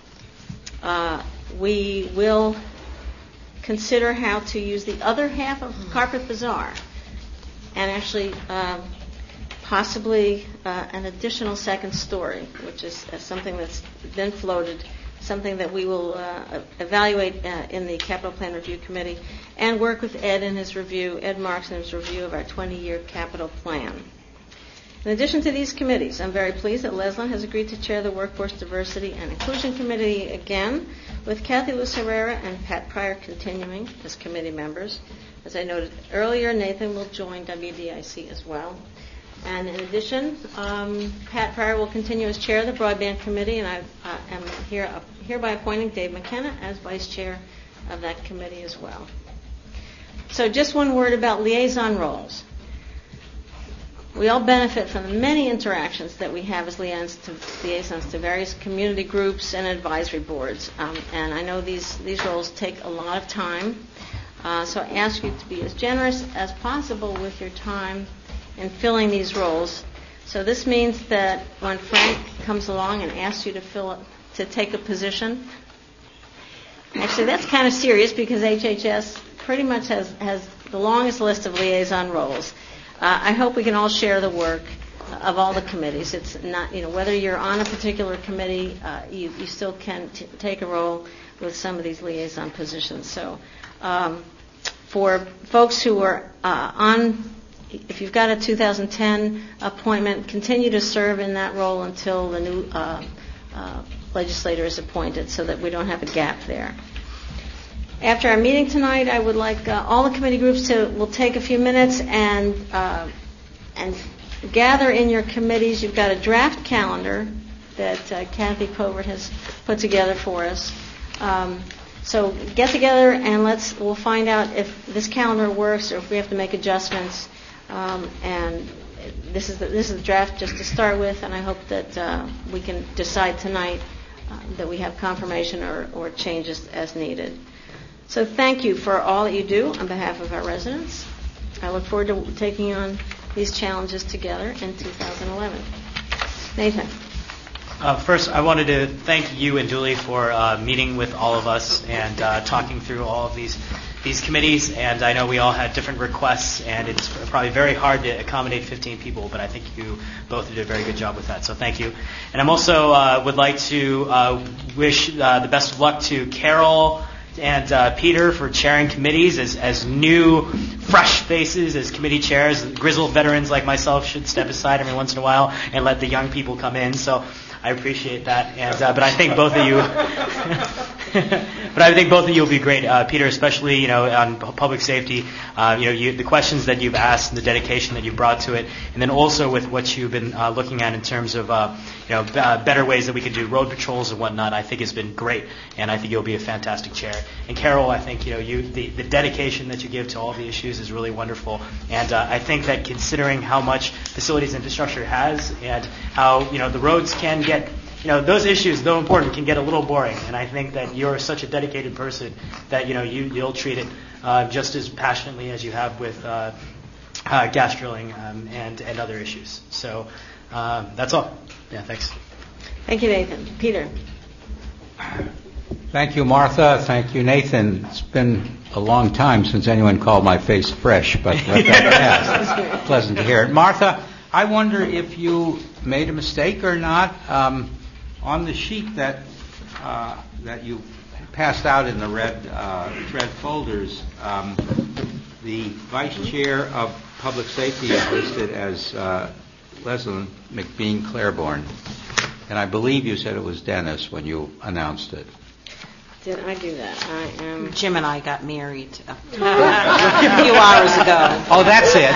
We will consider how to use the other half of Carpet Bazaar and actually possibly an additional second story, which is something that's been floated, something that we will evaluate in the Capital Plan Review Committee and work with Ed Marks in his review of our 20-year capital plan. In addition to these committees, I'm very pleased that Leslyn has agreed to chair the Workforce Diversity and Inclusion Committee again, with Kathy Lewis Herrera and Pat Pryor continuing as committee members. As I noted earlier, Nathan will join WDIC as well. And in addition, Pat Pryor will continue as chair of the Broadband Committee, and I am hereby appointing Dave McKenna as vice chair of that committee as well. So just one word about liaison roles. We all benefit from the many interactions that we have as liaisons to various community groups and advisory boards. And I know these roles take a lot of time. So I ask you to be as generous as possible with your time in filling these roles. So this means that when Frank comes along and asks you to take a position, actually that's kind of serious because HHS pretty much has the longest list of liaison roles. I hope we can all share the work of all the committees. It's not, whether you're on a particular committee, you still can take a role with some of these liaison positions. So for folks who are if you've got a 2010 appointment, continue to serve in that role until the new legislator is appointed so that we don't have a gap there. After our meeting tonight, I would like all the committee groups will take a few minutes and gather in your committees. You've got a draft calendar that Kathy Covert has put together for us. So get together and we'll find out if this calendar works or if we have to make adjustments. And this is the draft just to start with, and I hope that we can decide tonight that we have confirmation or changes as needed. So thank you for all that you do on behalf of our residents. I look forward to taking on these challenges together in 2011. Nathan. First, I wanted to thank you and Julie for meeting with all of us and talking through all of these committees. And I know we all had different requests, and it's probably very hard to accommodate 15 people, but I think you both did a very good job with that. So thank you. And I'm also would like to wish the best of luck to Carol and Peter for chairing committees as new, fresh faces as committee chairs. Grizzled veterans like myself should step aside every once in a while and let the young people come in. So I appreciate that, and but I think both of you, will be great. Peter, especially on public safety, the questions that you've asked and the dedication that you brought to it, and then also with what you've been looking at in terms of better ways that we could do road patrols and whatnot. I think has been great, and I think you'll be a fantastic chair. And Carol, I think the dedication that you give to all the issues is really wonderful, and I think that considering how much facilities infrastructure has and how the roads can get those issues, though important, can get a little boring, and I think that you're such a dedicated person that you'll treat it just as passionately as you have with gas drilling and other issues. So that's all. Yeah, thanks. Thank you, Nathan. Peter. Thank you, Martha. Thank you, Nathan. It's been a long time since anyone called my face fresh, but it's pleasant to hear it. Martha, I wonder if you made a mistake or not. On the sheet that you passed out in the red thread folders, the vice chair of public safety is listed as Leslie McBean Claiborne, and I believe you said it was Dennis when you announced it. Did I do that? I am. Jim and I got married a few hours ago. Oh, that's it.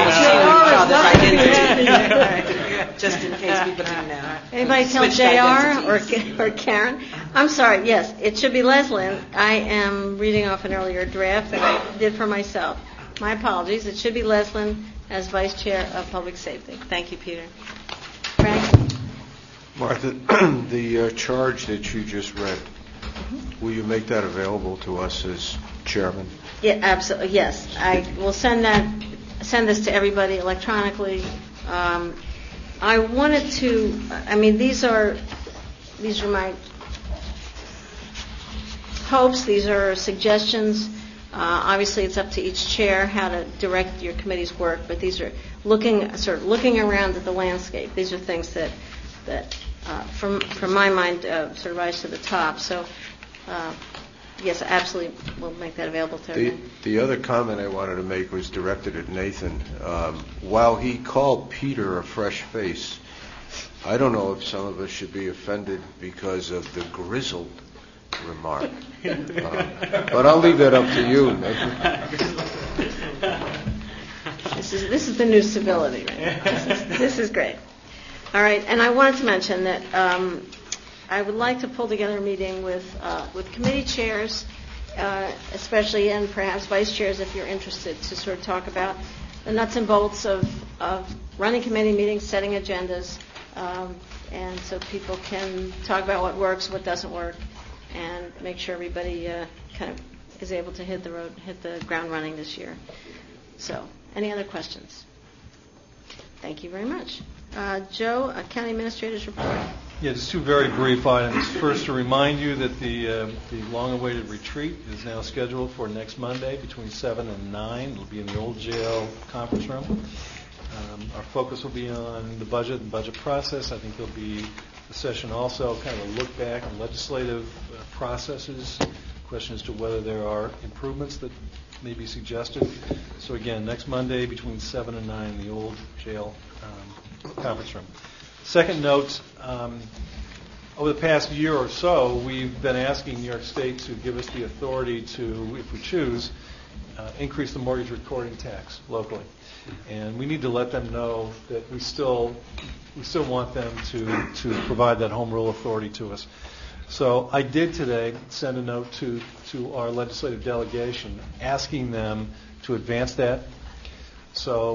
Okay. Just in case people didn't know. Anybody tell JR or Karen? I'm sorry. Yes, it should be Leslie. I am reading off an earlier draft that I did for myself. My apologies. It should be Leslie as Vice Chair of Public Safety. Thank you, Peter. Frank? Martha, the charge that you just read, will you make that available to us as chairman? Yeah, absolutely. Yes, I will send this to everybody electronically. I wanted to. I mean, these are my hopes. These are suggestions. Obviously, it's up to each chair how to direct your committee's work. But these are looking around at the landscape. These are things that from my mind, sort of rise to the top. So. Yes, absolutely. We'll make that available to everyone. The other comment I wanted to make was directed at Nathan. While he called Peter a fresh face, I don't know if some of us should be offended because of the grizzled remark. But I'll leave that up to you, Nathan. This is the new civility, right? This is great. All right, and I wanted to mention that I would like to pull together a meeting with committee chairs, especially, and perhaps vice chairs if you're interested, to sort of talk about the nuts and bolts of running committee meetings, setting agendas, and so people can talk about what works, what doesn't work, and make sure everybody kind of is able to hit the ground running this year. So, any other questions? Thank you very much. Joe, County Administrator's report. Yeah, just two very brief items. First, to remind you that the long-awaited retreat is now scheduled for next Monday between 7 and 9. It'll be in the old jail conference room. Our focus will be on the budget and budget process. I think there'll be a session also, kind of a look back on legislative processes, question as to whether there are improvements that may be suggested. So again, next Monday between 7 and 9 in the old jail conference room. Second note, over the past year or so, we've been asking New York State to give us the authority to, if we choose, increase the mortgage recording tax locally. And we need to let them know that we still want them to provide that home rule authority to us. So I did today send a note to our legislative delegation asking them to advance that. So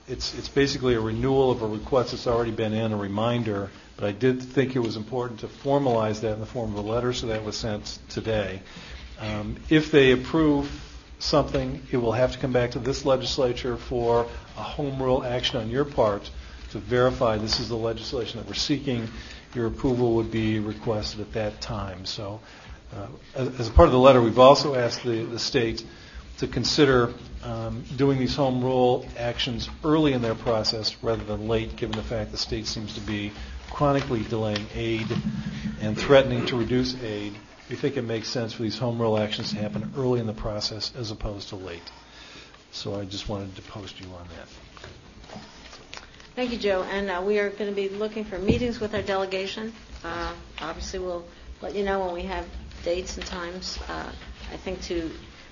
it's basically a renewal of a request that's already been in, a reminder, but I did think it was important to formalize that in the form of a letter, so that was sent today. If they approve something, it will have to come back to this legislature for a home rule action on your part to verify this is the legislation that we're seeking. Your approval would be requested at that time. So as a part of the letter, we've also asked the state to consider doing these home rule actions early in their process rather than late, given the fact the state seems to be chronically delaying aid and threatening to reduce aid. We think it makes sense for these home rule actions to happen early in the process as opposed to late. So I just wanted to post you on that. Thank you, Joe. And we are going to be looking for meetings with our delegation. Obviously, we'll let you know when we have dates and times. I think to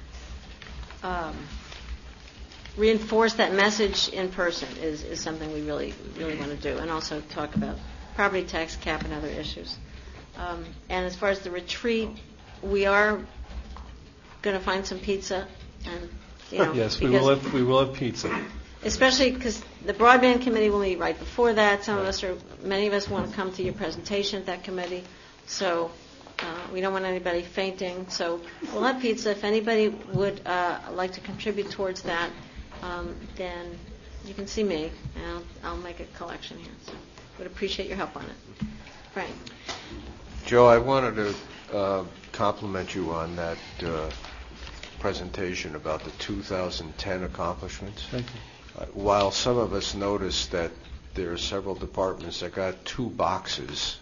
reinforce that message in person is something we really want to do, and also talk about property tax cap and other issues. And as far as the retreat, we are going to find some pizza, and yes, we will have pizza. Especially because the broadband committee will meet right before that. Many of us want to come to your presentation at that committee, so we don't want anybody fainting. So we'll have pizza. If anybody would like to contribute towards that, then you can see me, and I'll make a collection here. So would appreciate your help on it. Frank. Joe, I wanted to compliment you on that presentation about the 2010 accomplishments. Thank you. While some of us noticed that there are several departments that got 2 boxes,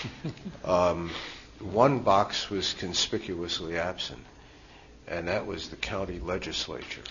one box was conspicuously absent, and that was the county legislature.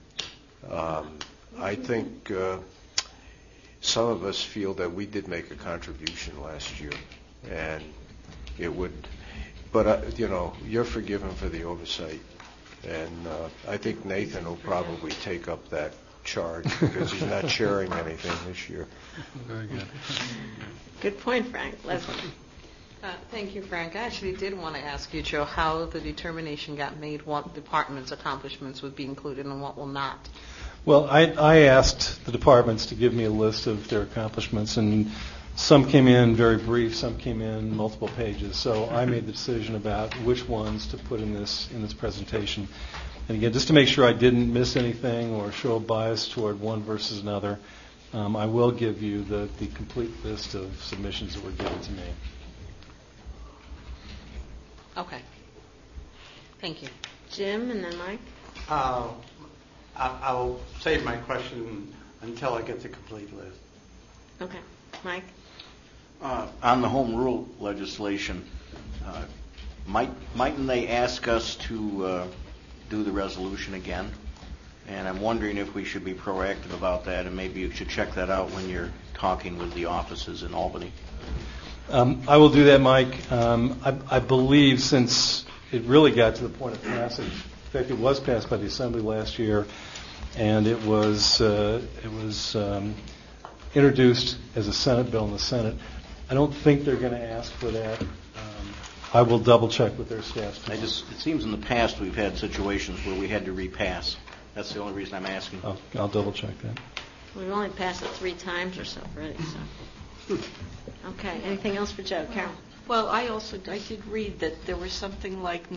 I think some of us feel that we did make a contribution last year, and it would, but you're forgiven for the oversight, and I think Nathan will probably take up that charge because he's not sharing anything this year. Very good. Good point, Frank. Leslie. Thank you, Frank. I actually did want to ask you, Joe, how the determination got made, what departments' accomplishments would be included and what will not. Well, I asked the departments to give me a list of their accomplishments, and some came in very brief, some came in multiple pages. So I made the decision about which ones to put in this presentation. And again, just to make sure I didn't miss anything or show a bias toward one versus another, I will give you the complete list of submissions that were given to me. Okay. Thank you. Jim and then Mike. I'll save my question until I get the complete list. Okay. Mike? On the home rule legislation, mightn't they ask us to do the resolution again? And I'm wondering if we should be proactive about that, and maybe you should check that out when you're talking with the offices in Albany. I will do that, Mike. I believe since it really got to the point of passage, in fact, it was passed by the Assembly last year, and it was introduced as a Senate bill in the Senate. I don't think they're going to ask for that. I will double check with their staff. It seems in the past we've had situations where we had to repass. That's the only reason I'm asking. I'll double check that. We've only passed it 3 times or so already. So. Okay. Anything else for Joe? Carol? Well, I did read that there were something like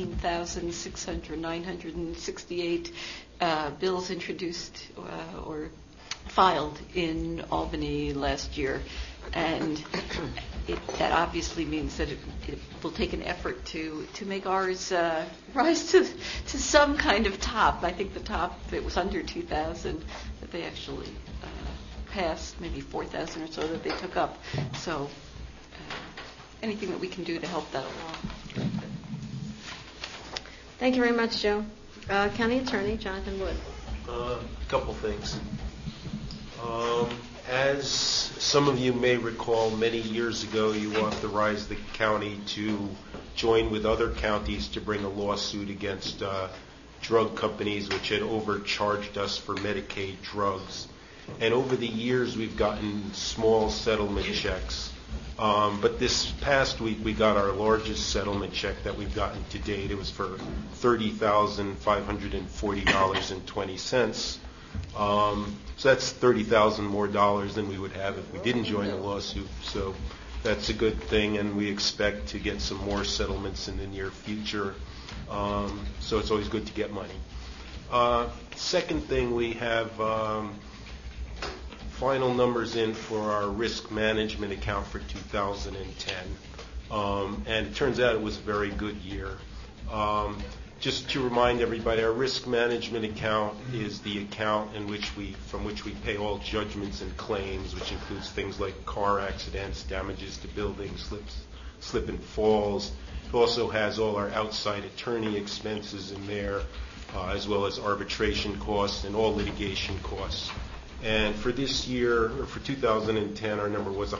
968 bills introduced or filed in Albany last year, and that obviously means that it will take an effort to make ours rise to some kind of top. I think the top, it was under 2,000 that they actually passed, maybe 4,000 or so that they took up. So anything that we can do to help that along. Thank you very much, Joe. County Attorney Jonathan Wood. A couple things. As some of you may recall, many years ago you authorized the county to join with other counties to bring a lawsuit against drug companies which had overcharged us for Medicaid drugs. And over the years we've gotten small settlement checks. But this past week we got our largest settlement check that we've gotten to date. It was for $30,540.20. So that's $30,000 more than we would have if we didn't join the lawsuit. So that's a good thing, and we expect to get some more settlements in the near future. So it's always good to get money. Second thing, we have final numbers in for our risk management account for 2010. And it turns out it was a very good year. Just to remind everybody, our risk management account is the account from which we pay all judgments and claims, which includes things like car accidents, damages to buildings, slip and falls. It also has all our outside attorney expenses in there, as well as arbitration costs and all litigation costs. And for this year, or for 2010, our number was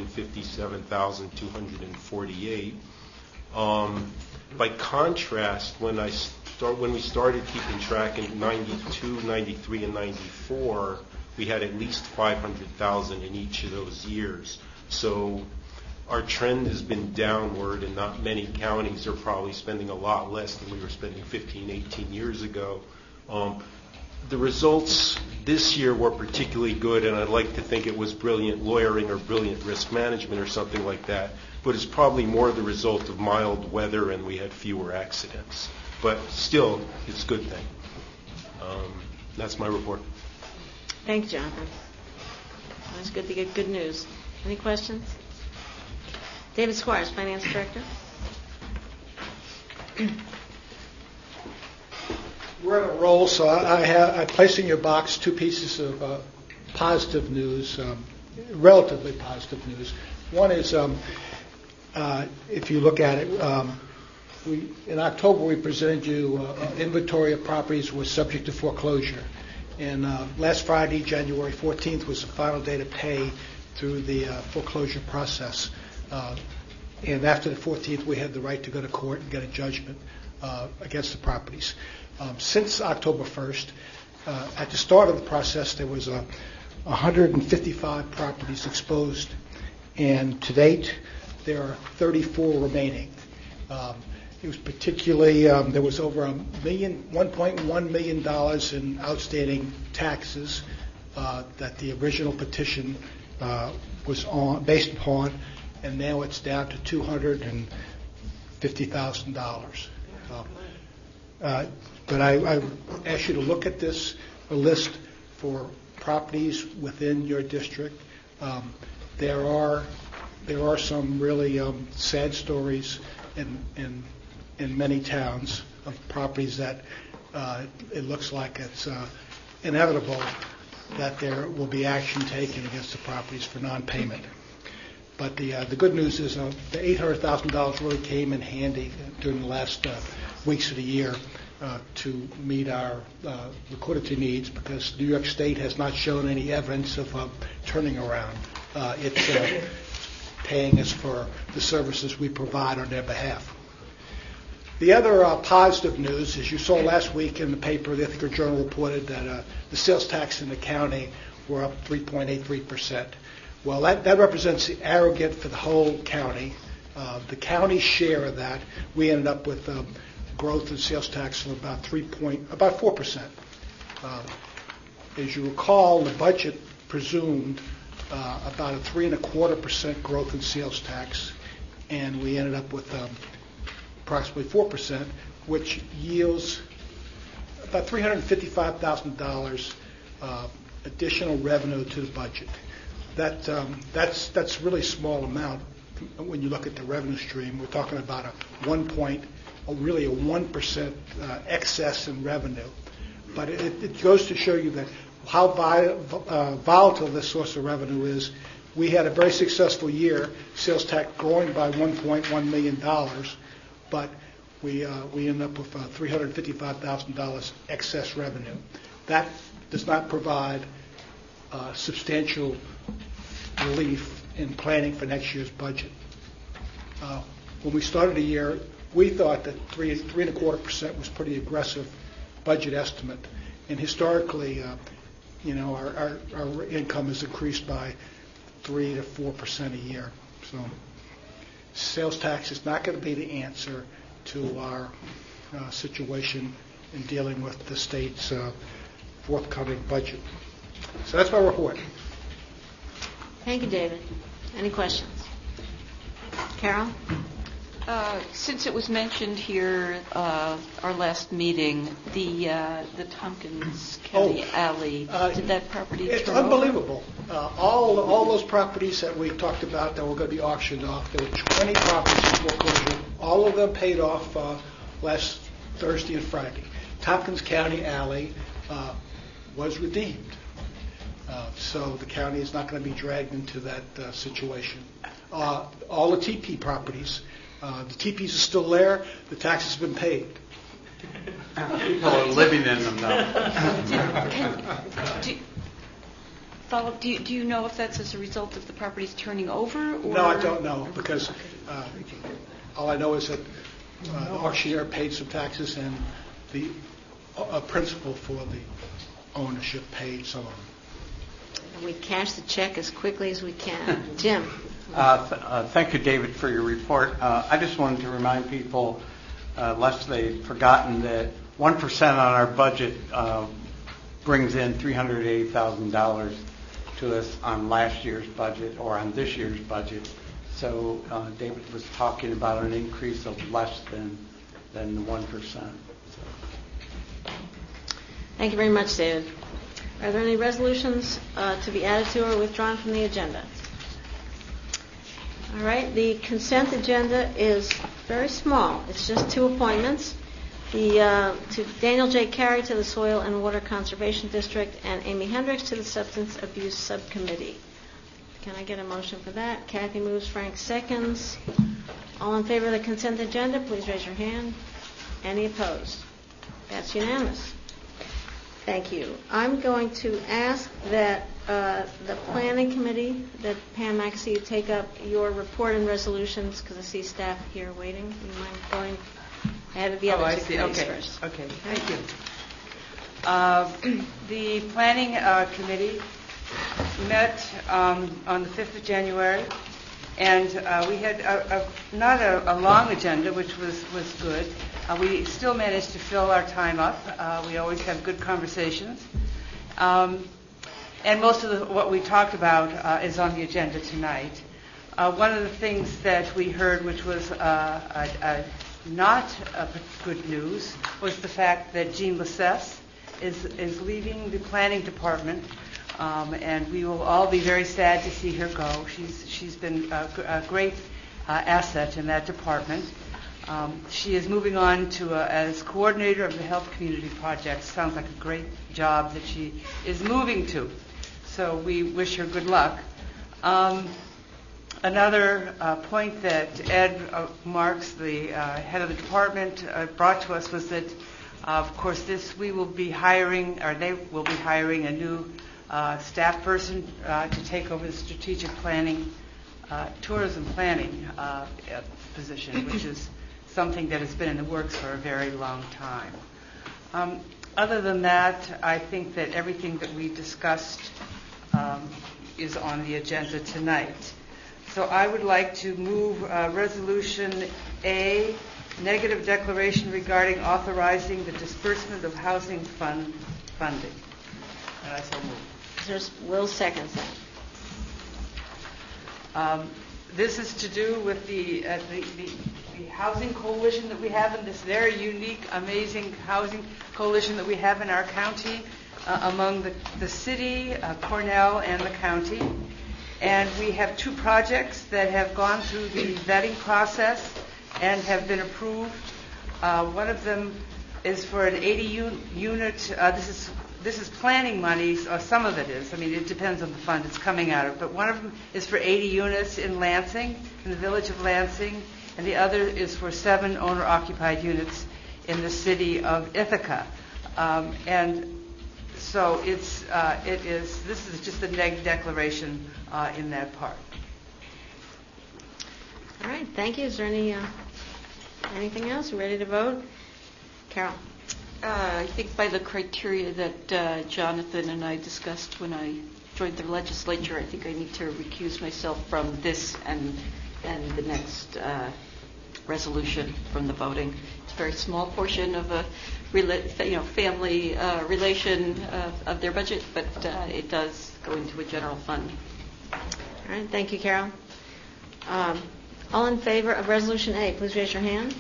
$157,248. By contrast, when we started keeping track in 92, 93, and 94, we had at least $500,000 in each of those years. So our trend has been downward, and not many counties are probably spending a lot less than we were spending 15, 18 years ago. The results this year were particularly good, and I'd like to think it was brilliant lawyering or brilliant risk management or something like that, but it's probably more the result of mild weather and we had fewer accidents. But still, it's a good thing. That's my report. Thank you, Jonathan. It's good to get good news. Any questions? David Squires, Finance Director. We're on a roll, so I place in your box two pieces of positive news, relatively positive news. One is, if you look at it, in October we presented you inventory of properties was subject to foreclosure. And last Friday, January 14th, was the final day to pay through the foreclosure process. And after the 14th, we had the right to go to court and get a judgment against the properties. Since October 1st, at the start of the process, there was 155 properties exposed, and to date, there are 34 remaining. It was particularly, there was over $1.1 million in outstanding taxes that the original petition was based upon, and now it's down to $250,000. But I ask you to look at this list for properties within your district. There are some really sad stories in many towns of properties that it looks like it's inevitable that there will be action taken against the properties for non-payment. But the good news is the $800,000 really came in handy during the last weeks of the year to meet our liquidity needs, because New York State has not shown any evidence of turning around. It's paying us for the services we provide on their behalf. The other positive news, as you saw last week in the paper, the Ithaca Journal reported that the sales tax in the county were up 3.83%. Well, that represents the aggregate for the whole county. The county share of that, we ended up with growth in sales tax of about 4%. As you recall, the budget presumed about a 3.25% growth in sales tax, and we ended up with approximately 4%, which yields about $355,000 additional revenue to the budget. That's really a small amount when you look at the revenue stream. We're talking about a 1% excess in revenue. But it goes to show you that how volatile this source of revenue is. We had a very successful year, sales tax growing by $1.1 million, but we ended up with $355,000 excess revenue. That does not provide substantial relief in planning for next year's budget. When we started the year, we thought that 3.25% was pretty aggressive budget estimate, and historically, our income has increased by 3 to 4% a year. So, sales tax is not going to be the answer to our situation in dealing with the state's forthcoming budget. So that's my report. Thank you, David. Any questions? Carol? Since it was mentioned here, our last meeting, the Tompkins County Alley, did that property It's turn over? unbelievable. All those properties that we talked about that were going to be auctioned off, there were 20 properties in foreclosure. All of them paid off last Thursday and Friday. Tompkins County Alley was redeemed. So the county is not going to be dragged into that situation. All the TP properties, the TPs are still there. The tax has been paid. People are living in them now. Do you know if that's as a result of the properties turning over? Or? No, I don't know, because all I know is that the auctioneer paid some taxes and the principal for the ownership paid some of them. And we cash the check as quickly as we can. Jim? Thank you, David, for your report. I just wanted to remind people, lest they've forgotten, that 1% on our budget brings in $380,000 to us on last year's budget or on this year's budget. So David was talking about an increase of less than the 1%. Thank you very much, David. Are there any resolutions to be added to or withdrawn from the agenda? All right, the consent agenda is very small. It's just 2 appointments. To Daniel J. Carey to the Soil and Water Conservation District and Amy Hendricks to the Substance Abuse Subcommittee. Can I get a motion for that? Kathy moves, Frank seconds. All in favor of the consent agenda, please raise your hand. Any opposed? That's unanimous. Thank you. I'm going to ask that the Planning Committee, that Pam Maxey, take up your report and resolutions, because I see staff here waiting. You mind going ahead of the other two committees first? Okay, thank you. The Planning Committee met on the 5th of January, and we had not a long agenda, which was good. We still managed to fill our time up. We always have good conversations. And most of what we talked about is on the agenda tonight. One of the things that we heard, which was not good news, was the fact that Jean Lissesse is leaving the planning department, and we will all be very sad to see her go. She's been a great asset in that department. She is moving on to as coordinator of the Health Community Project. Sounds like a great job that she is moving to. So we wish her good luck. Another point that Ed Marks, the head of the department, brought to us was that, of course, we will be hiring, or they will be hiring a new staff person to take over the strategic planning, tourism planning position, which is something that has been in the works for a very long time. Other than that, I think that everything that we discussed is on the agenda tonight. So I would like to move Resolution A, negative declaration regarding authorizing the disbursement of housing fund funding. And I so move. Will seconds that. This is to do with the housing coalition that we have, in this very unique, amazing housing coalition that we have in our county among the city, Cornell, and the county. And we have 2 projects that have gone through the vetting process and have been approved. One of them is for an 80-unit. This is planning money. Some of it is. I mean, it depends on the fund it's coming out of. But one of them is for 80 units in Lansing, in the village of Lansing, and the other is for 7 owner-occupied units in the city of Ithaca. And so this is just a neg declaration in that part. All right, thank you. Is there anything else? You ready to vote? Carol? I think by the criteria that Jonathan and I discussed when I joined the legislature, I think I need to recuse myself from this and the next resolution from the voting, it's a very small portion of a family relation of their budget, but it does go into a general fund. All right, thank you, Carol. All in favor of Resolution A, please raise your hand.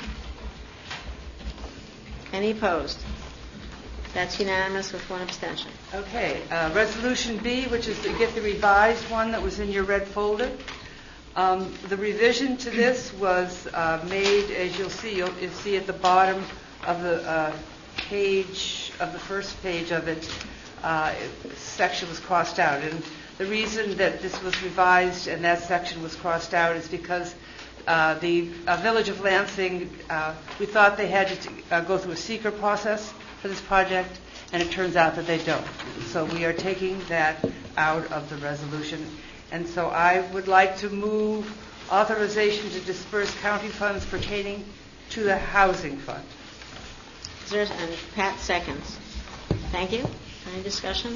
Any opposed? That's unanimous with one abstention. Okay, Resolution B, which is to get the revised one that was in your red folder. The revision to this was made, as you'll see at the bottom of the page, of the first page of it, section was crossed out. And the reason that this was revised and that section was crossed out is because the Village of Lansing, we thought they had to go through a secret process for this project, and it turns out that they don't. So we are taking that out of the resolution. And so I would like to move authorization to disperse county funds pertaining to the housing fund. And Pat seconds. Thank you. Any discussion?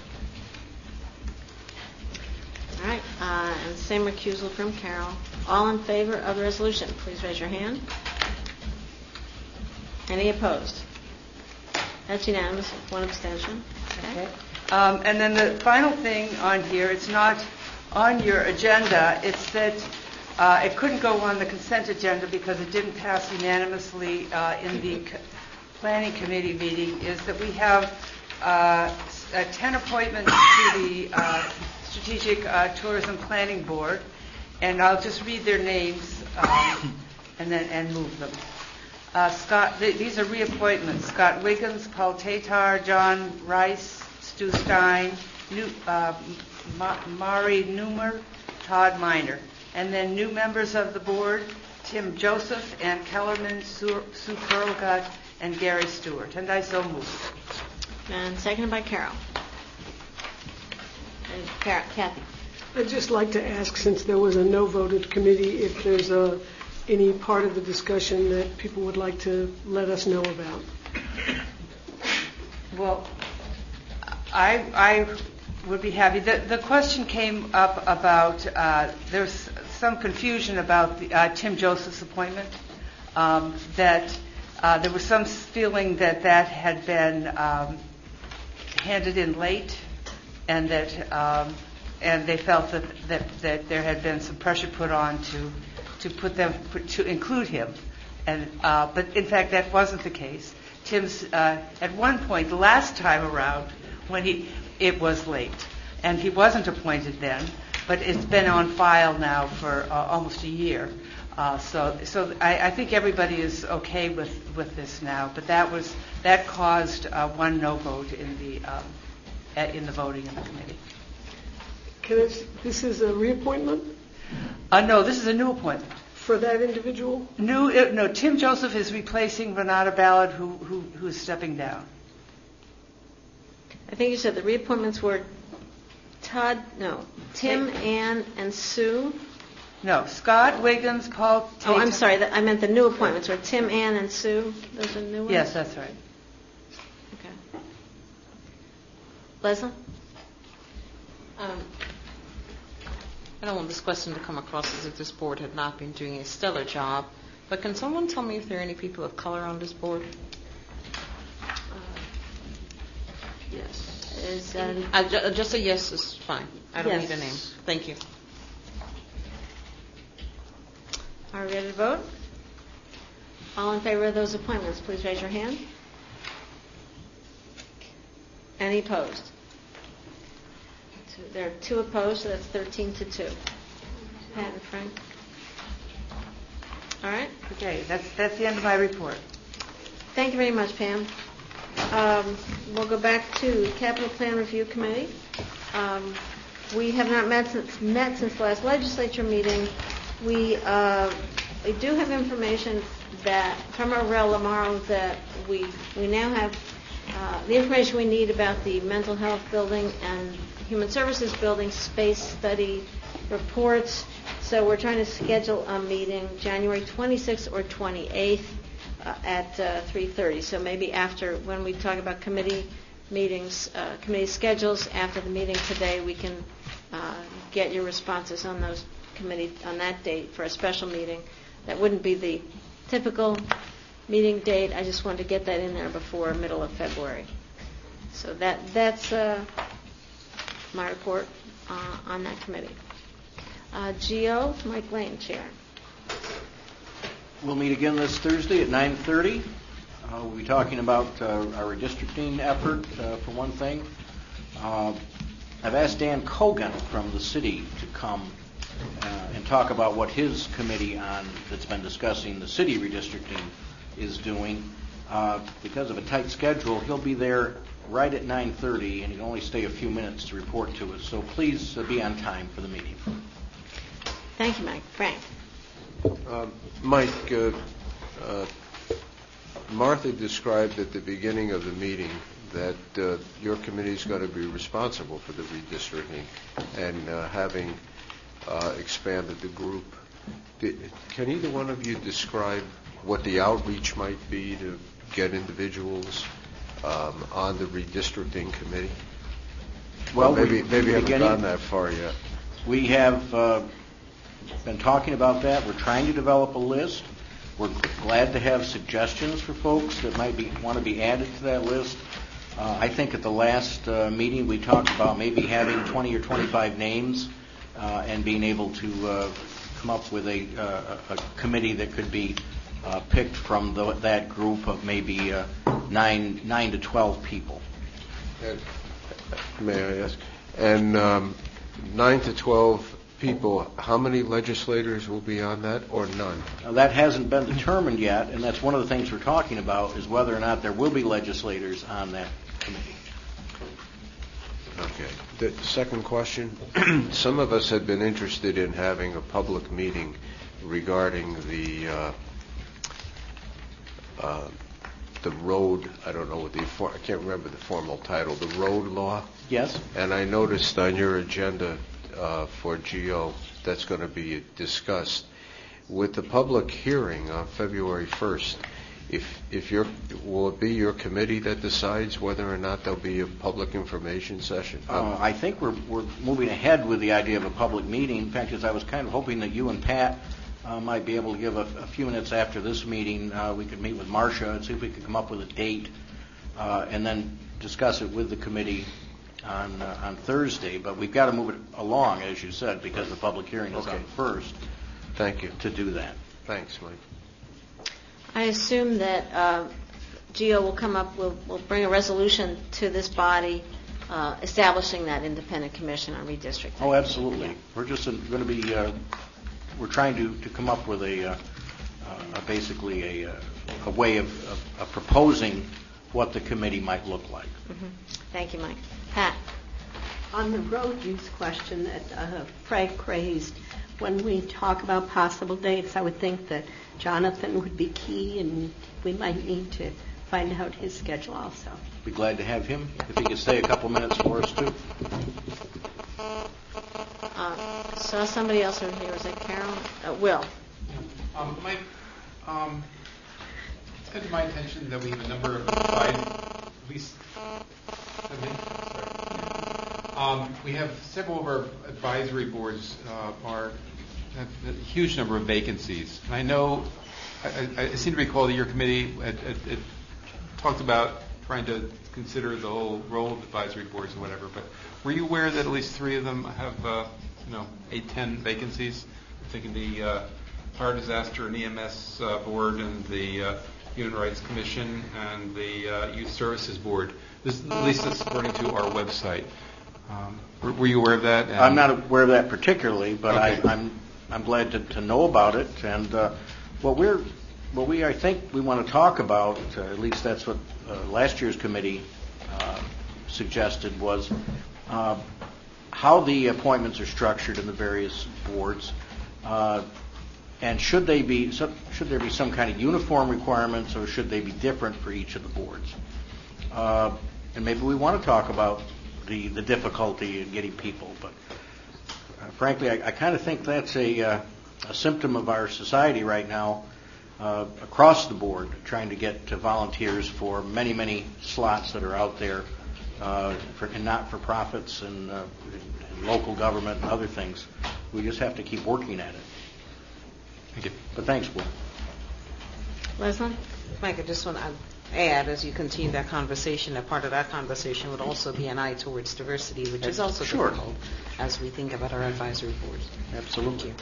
All right, and same recusal from Carol. All in favor of the resolution, please raise your hand. Any opposed? That's unanimous with one abstention. Okay. And then the final thing on here, it's not on your agenda. It's that it couldn't go on the consent agenda because it didn't pass unanimously in the Planning Committee meeting, is that we have 10 appointments to the Strategic Tourism Planning Board, and I'll just read their names and move them. These are reappointments: Scott Wiggins, Paul Tatar, John Rice, Stu Stein, Mari Newmer, Todd Miner. And then new members of the board: Tim Joseph, Ann Kellerman, Sue Perlgott, and Gary Stewart. And I so move. And seconded by Carol. And Kathy. I'd just like to ask, since there was a no vote at committee, if there's any part of the discussion that people would like to let us know about. Well, I would be happy. The question came up about there's some confusion about Tim Joseph's appointment, that there was some feeling that had been handed in late, and that and they felt that there had been some pressure put on to include him, and but in fact that wasn't the case. Tim's at one point the last time around when it was late, and he wasn't appointed then, but it's been on file now for almost a year. So I think everybody is okay with this now, but that caused one no vote in the voting in the committee. This is a reappointment? No, this is a new appointment. For that individual? No, Tim Joseph is replacing Renata Ballard, who is stepping down. I think you said the reappointments were Tim, Ann, and Sue. No, Scott Wiggins, Paul Tatum. Oh, I'm sorry. I meant the new appointments were Tim, Ann, and Sue. Those are new ones? Yes, that's right. Okay. Leslie? I don't want this question to come across as if this board had not been doing a stellar job, but can someone tell me if there are any people of color on this board? Yes. Just a yes is fine. I don't need a name. Thank you. Are we ready to vote? All in favor of those appointments, please raise your hand. Any opposed? There are 2 opposed, so that's 13-2. Pat and Frank. All right. Okay, that's the end of my report. Thank you very much, Pam. We'll go back to Capital Plan Review Committee. We have not met since the last legislature meeting. We do have information that from Aurel Lamaro that we now have the information we need about the mental health building and human services building space study reports. So we're trying to schedule a meeting January 26th or 28th at 3:30. So maybe after, when we talk about committee meetings, committee schedules, after the meeting today, we can get your responses on those committee on that date for a special meeting. That wouldn't be the typical meeting date. I just wanted to get that in there before middle of February. So that's my report on that committee. GO, Mike Lane, Chair. We'll meet again this Thursday at 9:30. We'll be talking about our redistricting effort, for one thing. I've asked Dan Cogan from the city to come and talk about what his committee that's been discussing the city redistricting is doing. Because of a tight schedule, he'll be there right at 9:30, and he'll only stay a few minutes to report to us. So please be on time for the meeting. Thank you, Mike. Frank. Mike, Martha described at the beginning of the meeting that your committee is going to be responsible for the redistricting and having expanded the group. Can either one of you describe what the outreach might be to get individuals on the redistricting committee? Well, maybe haven't gone that far yet. We have been talking about that. We're trying to develop a list. We're glad to have suggestions for folks that might want to be added to that list. I think at the last meeting we talked about maybe having 20 or 25 names and being able to come up with a committee that could be picked from that group of maybe 9 to 12 people. May I ask? And 9 to 12 people, how many legislators will be on that, or none? That hasn't been determined yet, and that's one of the things we're talking about, is whether or not there will be legislators on that committee. Okay. The second question, some of us had been interested in having a public meeting regarding the road, I don't know what I can't remember the formal title, the road law? Yes. And I noticed on your agenda for GO that's going to be discussed with the public hearing on February 1st. Will it be your committee that decides whether or not there'll be a public information session? I think we're moving ahead with the idea of a public meeting. In fact, as I was kind of hoping that you and Pat might be able to give a few minutes after this meeting, we could meet with Marcia and see if we could come up with a date and then discuss it with the committee on Thursday. But we've got to move it along, as you said, because the public hearing is on first. Thank you. To do that. Thanks, Mike. I assume that GO will come up, will bring a resolution to this body establishing that independent commission on redistricting. Oh, absolutely. Yeah. We're just going to be, we're trying to come up with basically a way of proposing what the committee might look like. Mm-hmm. Thank you, Mike. Pat. On the road use question that Frank raised, when we talk about possible dates, I would think that Jonathan would be key, and we might need to find out his schedule also. Be glad to have him, if he could stay a couple minutes for us, too. Saw somebody else over here. Was that Carol? Will. Mike, it's come to my attention that we have a number of we have several of our advisory boards have a huge number of vacancies. And I know, I seem to recall that your committee had talked about trying to consider the whole role of advisory boards or whatever. But were you aware that at least 3 of them have 8-10 vacancies? I'm thinking the Fire Disaster and EMS Board and the Human Rights Commission and the Youth Services Board. At least that's according to our website. Were you aware of that? I'm not aware of that particularly, but okay. I'm glad to know about it. And what we I think we want to talk about, at least that's what last year's committee suggested, was how the appointments are structured in the various boards, and should there be some kind of uniform requirements, or should they be different for each of the boards? And maybe we want to talk about the difficulty in getting people, but frankly, I kind of think that's a symptom of our society right now, across the board, trying to get volunteers for many, many slots that are out there, and not-for-profits and local government and other things. We just have to keep working at it. Thank you. But thanks, Will. Leslie? Mike, I just want to add, as you continue that conversation, that part of that conversation would also be an eye towards diversity, which is also difficult as we think about our advisory boards. Absolutely.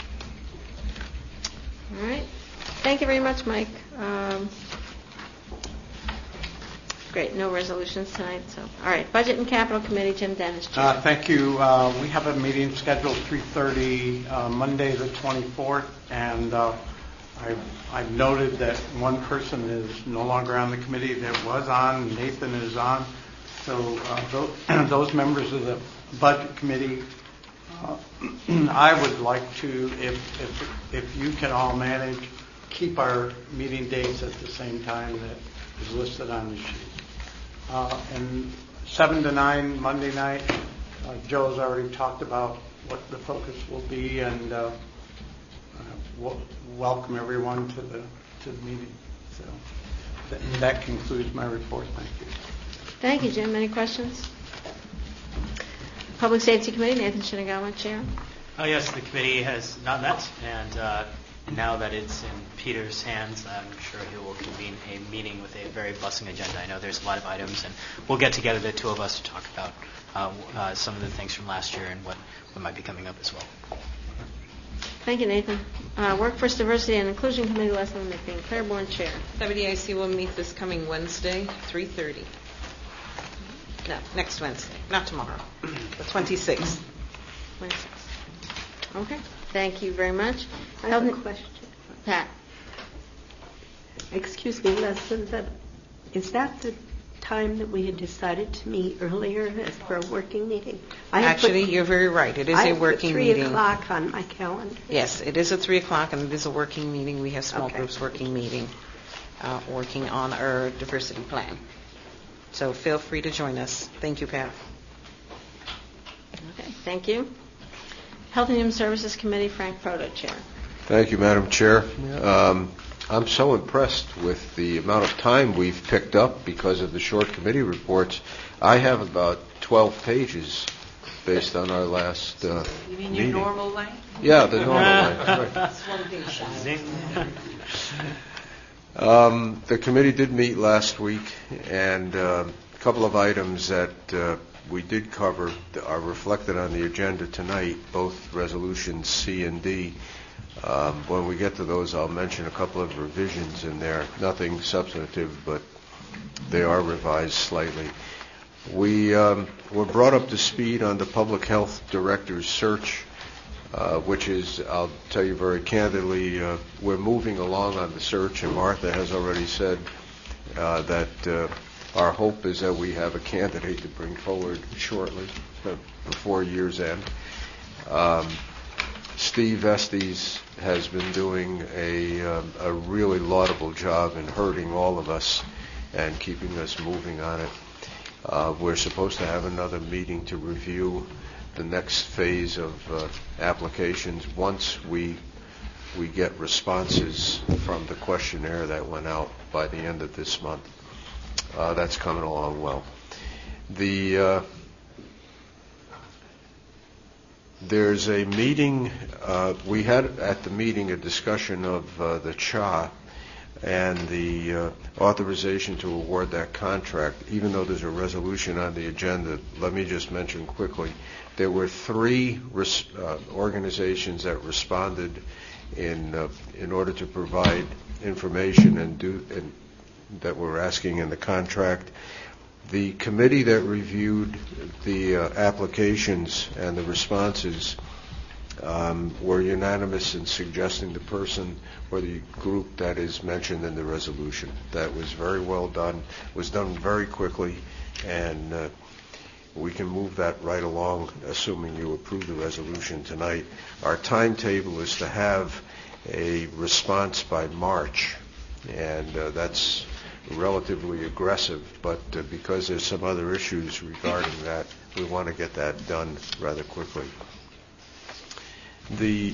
All right. Thank you very much, Mike. Great. No resolutions tonight. So, all right. Budget and Capital Committee, Jim Dennis. Chair. Thank you. We have a meeting scheduled 3:30 Monday the 24th, and I've noted that one person is no longer on the committee that was on. Nathan is on. So those members of the Budget Committee, I would like to, if you can all manage, keep our meeting dates at the same time that is listed on the sheet. And 7 to 9 Monday night, Joe's already talked about what the focus will be, and welcome everyone to the meeting. So that concludes my report. Thank you. Thank you, Jim. Any questions? Public Safety Committee, Nathan Shinagawa, Chair. Yes, the committee has not met, and now that it's in Peter's hands, I'm sure he will convene a meeting with a very bustling agenda. I know there's a lot of items, and we'll get together, the two of us, to talk about some of the things from last year and what might be coming up as well. Thank you, Nathan. Workforce Diversity and Inclusion Committee, Leslie McBean, Claiborne, Chair. WDIC will meet this coming Wednesday, 3:30. No, next Wednesday, not tomorrow, the 26th. 26th. Okay. Thank you very much. I have a question. Pat. Excuse me, Leslie, is that the time that we had decided to meet earlier as for a working meeting? Actually, you're very right. It is a working meeting. 3 o'clock on my calendar. Yes, it is at 3 o'clock, and it is a working meeting. We have small groups working meeting, working on our diversity plan. So feel free to join us. Thank you, Pat. Okay, thank you. Health and Human Services Committee, Frank Proto, Chair. Thank you, Madam Chair. I'm so impressed with the amount of time we've picked up because of the short committee reports. I have about 12 pages based on our last You mean meeting. your normal length? Yeah, the normal length. Right. That's one big shot. The committee did meet last week, and a couple of items that we did cover are reflected on the agenda tonight, both resolutions C and D. When we get to those, I'll mention a couple of revisions in there. Nothing substantive, but they are revised slightly. We were brought up to speed on the Public Health Director's search, which is, I'll tell you very candidly, we're moving along on the search, and Martha has already said that our hope is that we have a candidate to bring forward shortly, before year's end. Steve Estes has been doing a really laudable job in herding all of us and keeping us moving on it. We're supposed to have another meeting to review the next phase of applications once we get responses from the questionnaire that went out by the end of this month. That's coming along well. There's a meeting, we had at the meeting a discussion of the CHA and the authorization to award that contract. Even though there's a resolution on the agenda, let me just mention quickly, there were 3 organizations that responded in order to provide information and that we're asking in the contract. The committee that reviewed the applications and the responses were unanimous in suggesting the person or the group that is mentioned in the resolution. That was very well done, was done very quickly, and we can move that right along, assuming you approve the resolution tonight. Our timetable is to have a response by March, and that's relatively aggressive, but because there's some other issues regarding that, we want to get that done rather quickly. The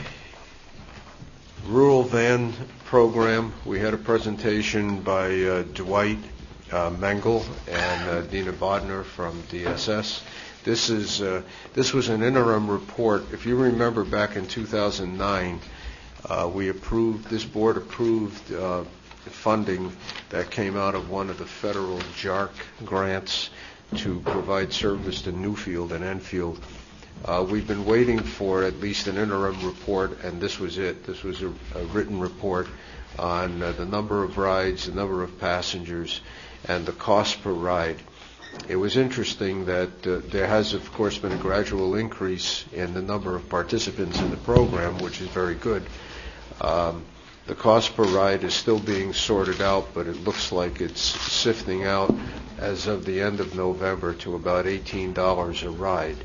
rural van program, we had a presentation by Dwight Mengel and Dina Bodner from DSS. This was an interim report. If you remember back in 2009, This board approved funding that came out of one of the federal JARC grants to provide service to Newfield and Enfield. We've been waiting for at least an interim report, and this was it. This was a written report on the number of rides, the number of passengers, and the cost per ride. It was interesting that there has, of course, been a gradual increase in the number of participants in the program, which is very good. The cost per ride is still being sorted out, but it looks like it's sifting out as of the end of November to about $18 a ride.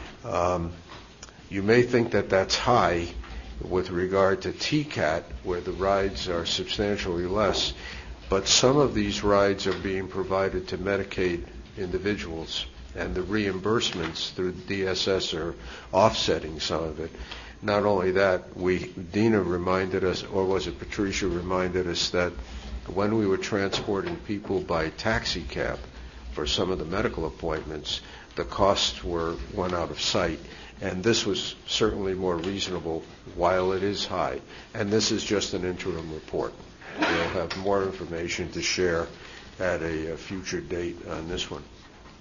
You may think that that's high with regard to TCAT, where the rides are substantially less, but some of these rides are being provided to Medicaid individuals, and the reimbursements through DSS are offsetting some of it. Not only that, Dina reminded us, or was it Patricia reminded us, that when we were transporting people by taxi cab for some of the medical appointments, the costs went out of sight. And this was certainly more reasonable, while it is high. And this is just an interim report. We'll have more information to share at a future date on this one.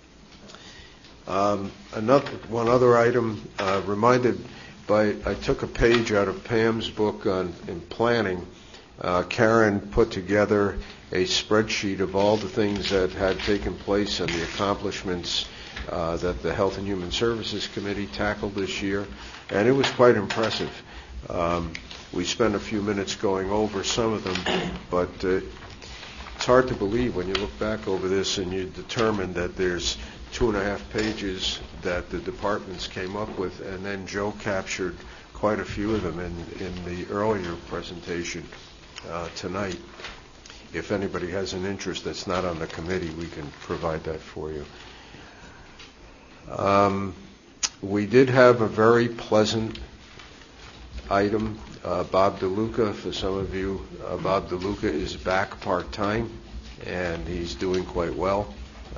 One other item, I took a page out of Pam's book in planning. Karen put together a spreadsheet of all the things that had taken place and the accomplishments that the Health and Human Services Committee tackled this year, and it was quite impressive. We spent a few minutes going over some of them, but it's hard to believe when you look back over this and you determine that there's 2.5 pages that the departments came up with, and then Joe captured quite a few of them in the earlier presentation tonight. If anybody has an interest that's not on the committee, we can provide that for you. We did have a very pleasant item. Bob DeLuca, for some of you, Bob DeLuca is back part-time, and he's doing quite well.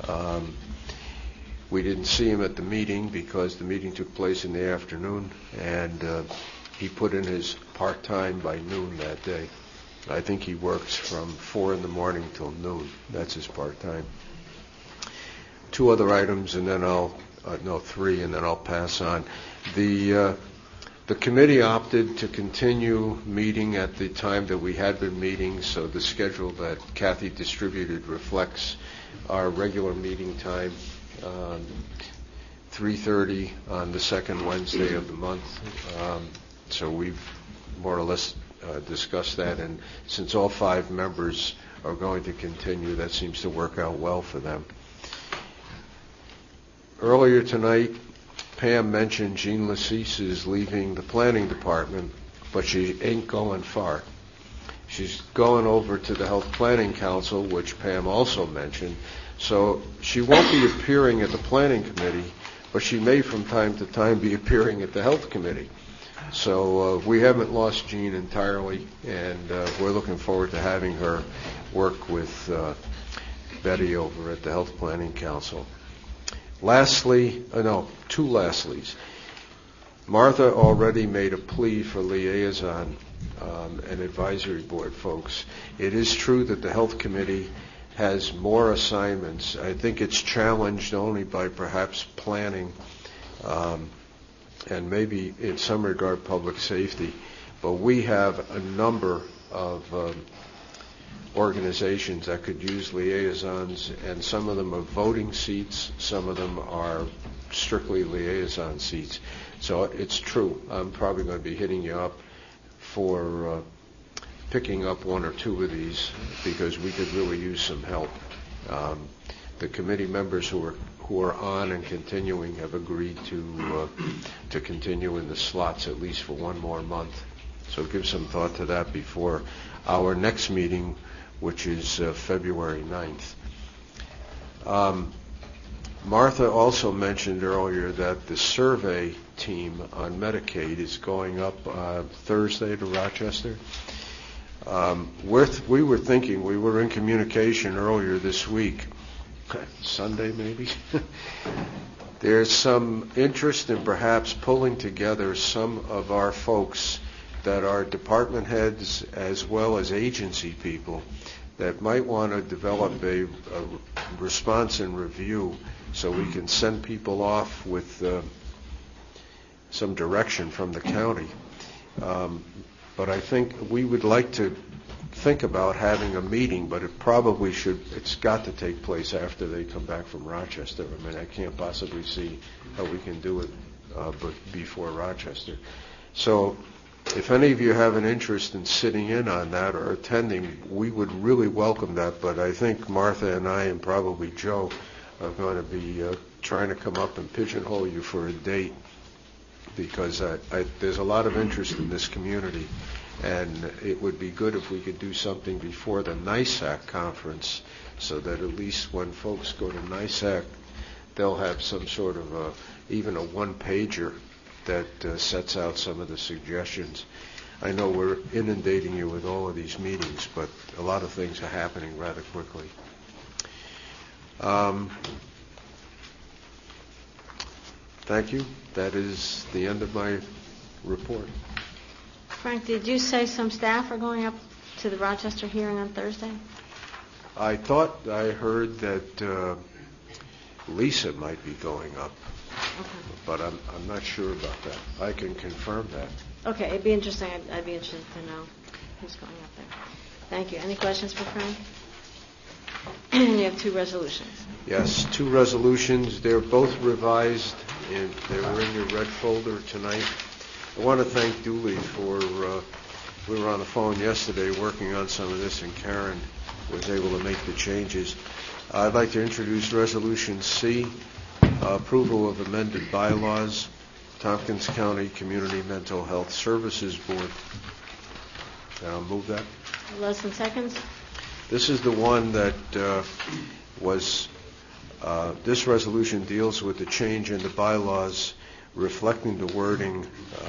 We didn't see him at the meeting because the meeting took place in the afternoon, and he put in his part-time by noon that day. I think he works from 4 in the morning till noon. That's his part-time. 2 other items, and then three, and then I'll pass on. The committee opted to continue meeting at the time that we had been meeting, so the schedule that Kathy distributed reflects our regular meeting time, 3:30 on the second Wednesday of the month. So we've more or less discussed that, and since all 5 members are going to continue, that seems to work out well for them. Earlier tonight, Pam mentioned Jean Lassise is leaving the planning department, but she ain't going far. She's going over to the Health Planning Council, which Pam also mentioned. So she won't be appearing at the planning committee, but she may from time to time be appearing at the health committee. So we haven't lost Jean entirely, and we're looking forward to having her work with Betty over at the Health Planning Council. Lastly, 2 lastlies. Martha already made a plea for liaison and advisory board folks. It is true that the health committee has more assignments. I think it's challenged only by perhaps planning and maybe in some regard public safety. But we have a number of organizations that could use liaisons, and some of them are voting seats, some of them are strictly liaison seats. So it's true. I'm probably going to be hitting you up for picking up 1 or 2 of these, because we could really use some help. The committee members who are on and continuing have agreed to continue in the slots at least for 1 more month. So give some thought to that before our next meeting, which is February 9th. Martha also mentioned earlier that the survey team on Medicaid is going up Thursday to Rochester. We were thinking, we were in communication earlier this week, Sunday maybe. There's some interest in perhaps pulling together some of our folks that are department heads as well as agency people that might want to develop a response and review so we can send people off with some direction from the county. But I think we would like to think about having a meeting, but it's got to take place after they come back from Rochester. I mean, I can't possibly see how we can do it but before Rochester. So if any of you have an interest in sitting in on that or attending, we would really welcome that. But I think Martha and I and probably Joe are going to be trying to come up and pigeonhole you for a date, because there's a lot of interest in this community, and it would be good if we could do something before the NISAC conference so that at least when folks go to NISAC, they'll have some sort of even a one-pager that sets out some of the suggestions. I know we're inundating you with all of these meetings, but a lot of things are happening rather quickly. Thank you. That is the end of my report. Frank, did you say some staff are going up to the Rochester hearing on Thursday? I thought I heard that Lisa might be going up, but I'm not sure about that. I can confirm that. Okay, it'd be interesting. I'd be interested to know who's going up there. Thank you. Any questions for Frank? You have 2 resolutions. Yes, 2 resolutions. They're both revised, and they were in your red folder tonight. I want to thank Dooley for, we were on the phone yesterday working on some of this, and Karen was able to make the changes. I'd like to introduce Resolution C, approval of amended bylaws, Tompkins County Community Mental Health Services Board. I'll move that. Less than seconds. This is the one that this resolution deals with the change in the bylaws reflecting the wording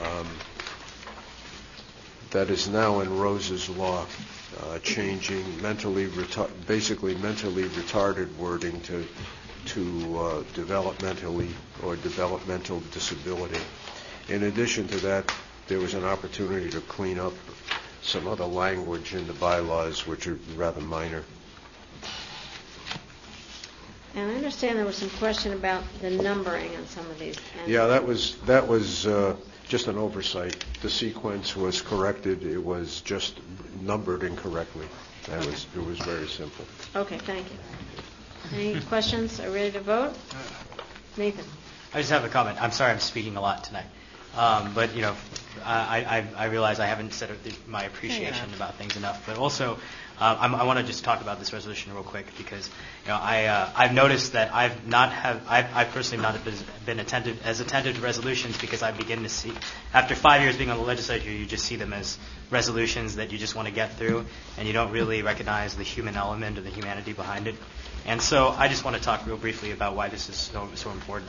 that is now in Rose's law, changing basically mentally retarded wording to developmentally or developmental disability. In addition to that, there was an opportunity to clean up some other language in the bylaws which are rather minor. And I understand there was some question about the numbering on some of these. Yeah, that was just an oversight. The sequence was corrected. It was just numbered incorrectly. It was very simple. Okay, thank you. Any questions? Are we ready to vote? Nathan. I just have a comment. I'm sorry I'm speaking a lot tonight. But, I realize I haven't said my appreciation about things enough. But also, I want to just talk about this resolution real quick because, I've noticed that I've personally not been attentive to resolutions because I begin to see, after 5 years being on the legislature, you just see them as resolutions that you just want to get through, and you don't really recognize the human element or the humanity behind it. And so I just want to talk real briefly about why this is so important.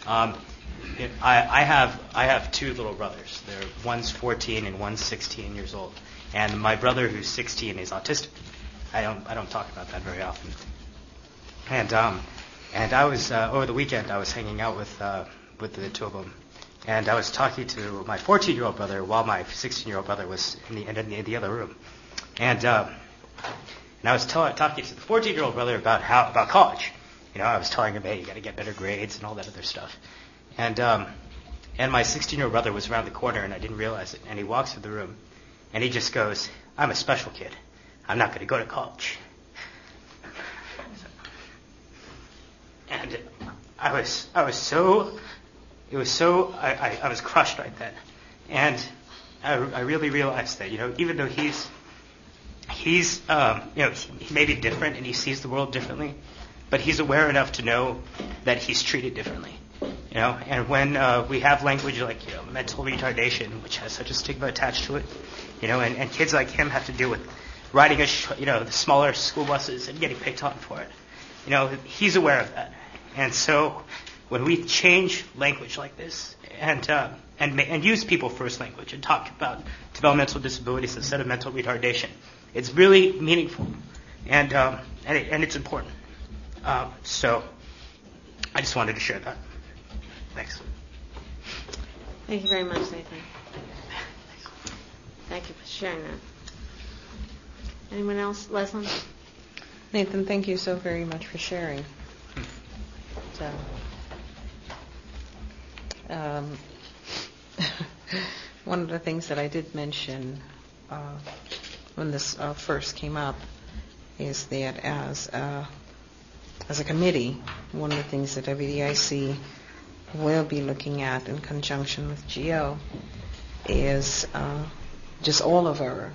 I have 2 little brothers. One's 14 and one's 16 years old. And my brother, who's 16, is autistic. I don't talk about that very often. And I was over the weekend I was hanging out with the 2 of them, and I was talking to my 14-year-old brother while my 16-year-old brother was in the other room. And I was talking to the 14-year-old brother about college. I was telling him, hey, you got to get better grades and all that other stuff. And my 16-year-old brother was around the corner, and I didn't realize it. And he walks through the room, and he just goes, I'm a special kid. I'm not going to go to college. And I was crushed right then. And I really realized that, even though he's he may be different and he sees the world differently, but he's aware enough to know that he's treated differently. And when we have language like mental retardation, which has such a stigma attached to it, and kids like him have to deal with riding the smaller school buses and getting picked on for it. He's aware of that, and so when we change language like this and use people first language and talk about developmental disabilities instead of mental retardation, it's really meaningful and it's important. So I just wanted to share that. Thanks. Thank you very much, Nathan. Thank you for sharing that. Anyone else? Leslie? Nathan, thank you so very much for sharing. So, one of the things that I did mention when this first came up is that as a committee, one of the things that WDIC will be looking at in conjunction with GO is just all of our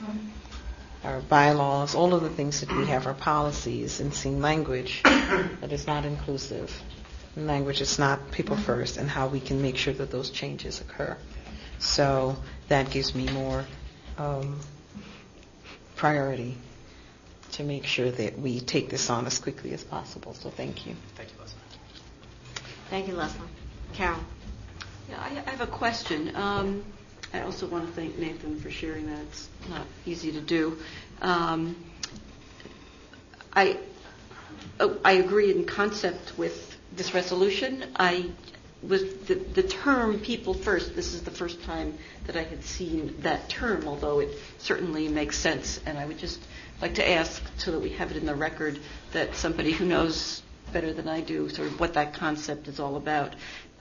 bylaws, all of the things that we have, our policies, and seeing language that is not inclusive, language that's not people first, and how we can make sure that those changes occur. So that gives me more priority to make sure that we take this on as quickly as possible. So thank you. Thank you, Leslie. Thank you, Leslie. Carol? Yeah, I have a question. I also want to thank Nathan for sharing that. It's not easy to do. I agree in concept with this resolution. With the term "people first," this is the first time that I had seen that term, although it certainly makes sense. And I would just like to ask, so that we have it in the record, that somebody who knows better than I do sort of what that concept is all about,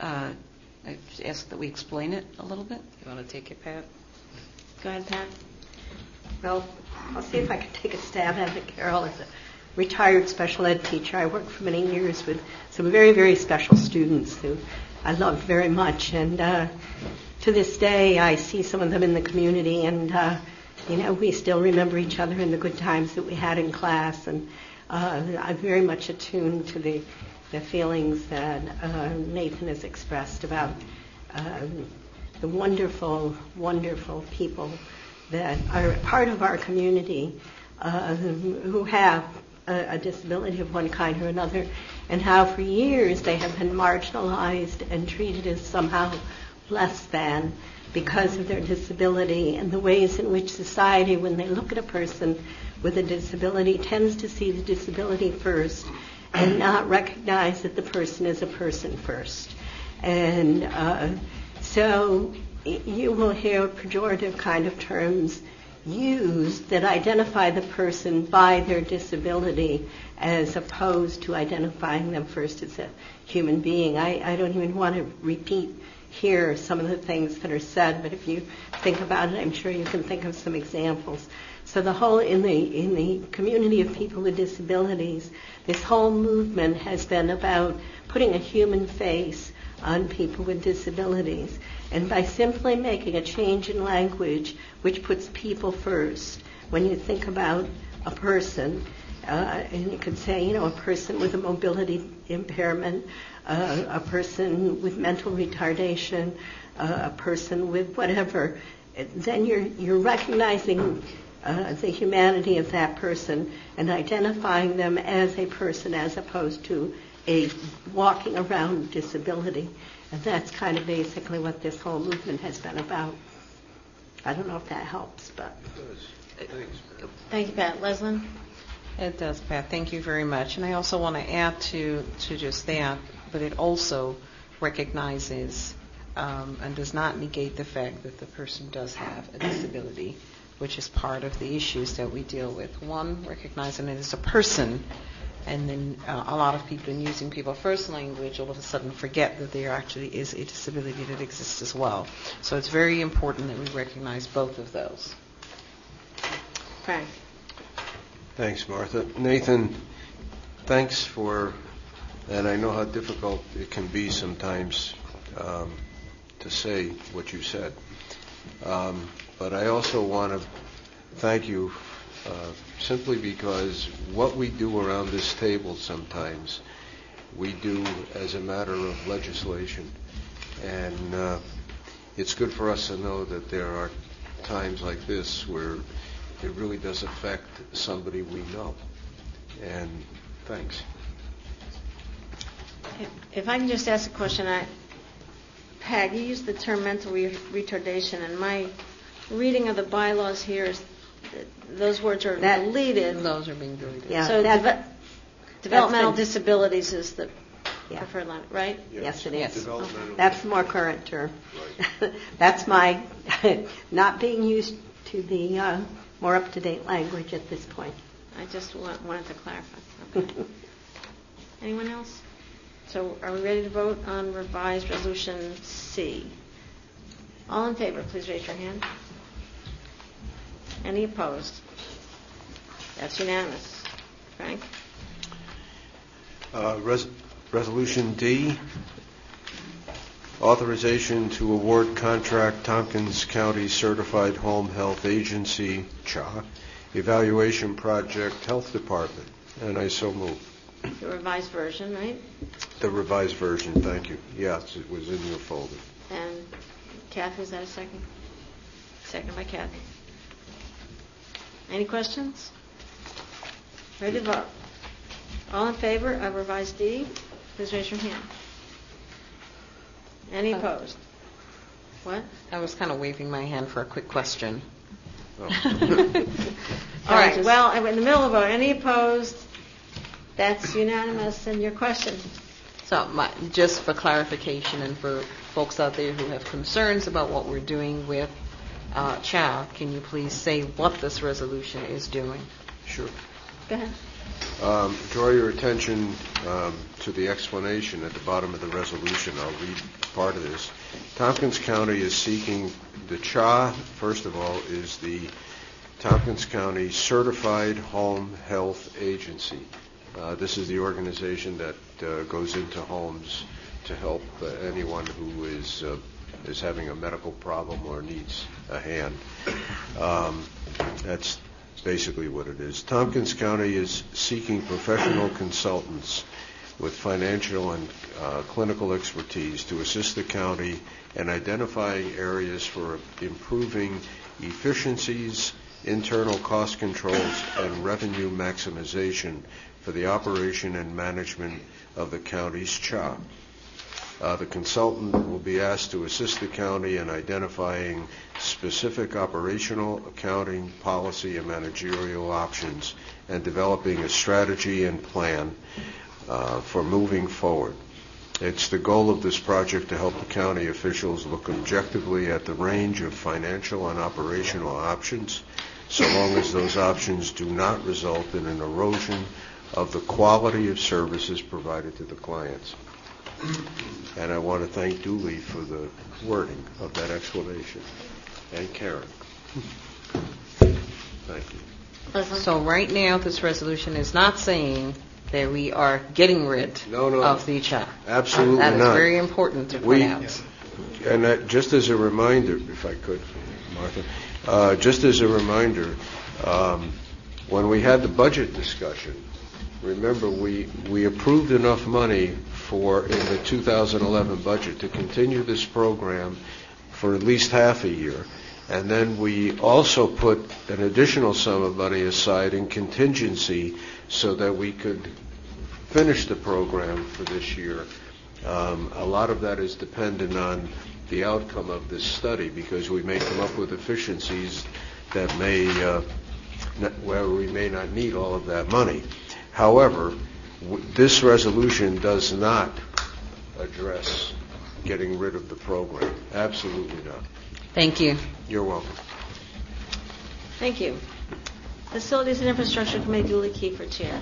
I ask that we explain it a little bit. You want to take it, Pat? Go ahead, Pat. Well, I'll see if I can take a stab at it, Carol. As a retired special ed teacher, I worked for many years with some very, very special students who I loved very much. And to this day, I see some of them in the community, and we still remember each other and the good times that we had in class. And I'm very much attuned to the feelings that Nathan has expressed about the wonderful, wonderful people that are part of our community who have a disability of one kind or another, and how for years they have been marginalized and treated as somehow less than because of their disability, and the ways in which society, when they look at a person with a disability, tends to see the disability first and not recognize that the person is a person first. And so you will hear pejorative kind of terms used that identify the person by their disability as opposed to identifying them first as a human being. I don't even want to repeat here some of the things that are said, but if you think about it, I'm sure you can think of some examples. So the whole, in the community of people with disabilities, this whole movement has been about putting a human face on people with disabilities. And by simply making a change in language which puts people first, when you think about a person, and you could say, a person with a mobility impairment, a person with mental retardation, a person with whatever, then you're recognizing the humanity of that person and identifying them as a person as opposed to a walking around disability. And that's kind of basically what this whole movement has been about. I don't know if that helps, but... Thank you, Pat. Leslie? It does, Pat. Thank you very much. And I also want to add to just that, but it also recognizes and does not negate the fact that the person does have a disability, which is part of the issues that we deal with. One, recognizing it as a person, and then a lot of people in using people first language all of a sudden forget that there actually is a disability that exists as well. So it's very important that we recognize both of those. Frank. Thanks, Martha. Nathan, thanks for, and I know how difficult it can be sometimes to say what you said. But I also want to thank you simply because what we do around this table sometimes, we do as a matter of legislation. And it's good for us to know that there are times like this where it really does affect somebody we know. And thanks. If I can just ask a question, Peg, you used the term mental retardation, and my reading of the bylaws here is those words are deleted. Those are being deleted. Yeah, so developmental disabilities is the Yeah. preferred land, right? Yes, it is. Developmental. That's the more current term. That's my not being used to the more up-to-date language at this point. I just wanted to clarify. Okay. Anyone else? So are we ready to vote on revised resolution C? All in favor, please raise your hand. Any opposed? That's unanimous. Frank? Resolution D, authorization to award contract Tompkins County Certified Home Health Agency, CHA, evaluation project Health Department. And I so move. The revised version, right? The revised version, thank you. Yes, it was in your folder. And Kathy, is that a second? Second by Kathy. Any questions? Ready to vote. All in favor of revised D, please raise your hand. Any opposed? What? I was kind of waving my hand for a quick question. All right. Well, I'm in the middle of a vote. Any opposed? That's unanimous. And your question? So just for clarification and for folks out there who have concerns about what we're doing with CHA, can you please say what this resolution is doing? Sure. Go ahead. Draw your attention to the explanation at the bottom of the resolution. I'll read part of this. Tompkins County is seeking the CHA, first of all, is the Tompkins County Certified Home Health Agency. This is the organization that goes into homes to help anyone who is having a medical problem or needs a hand. That's basically what it is. Tompkins County is seeking professional consultants with financial and clinical expertise to assist the county in identifying areas for improving efficiencies, internal cost controls, and revenue maximization for the operation and management of the county's CHA. The consultant will be asked to assist the county in identifying specific operational, accounting, policy, and managerial options and developing a strategy and plan for moving forward. It's the goal of this project to help the county officials look objectively at the range of financial and operational options, so long as those options do not result in an erosion of the quality of services provided to the clients. And I want to thank Dooley for the wording of that explanation. And Karen. Thank you. So right now, this resolution is not saying that we are getting rid of the CHA. Absolutely not. That is very important to point out. And that, just as a reminder, if I could, Martha, just as a reminder, when we had the budget discussion, remember we approved enough money in the 2011 budget to continue this program for at least half a year. And then we also put an additional sum of money aside in contingency so that we could finish the program for this year. A lot of that is dependent on the outcome of this study, because we may come up with efficiencies that where we may not need all of that money. However, this resolution does not address getting rid of the program. Absolutely not. Thank you. You're welcome. Thank you. Facilities and Infrastructure Committee, Julie Kiefer, Chair.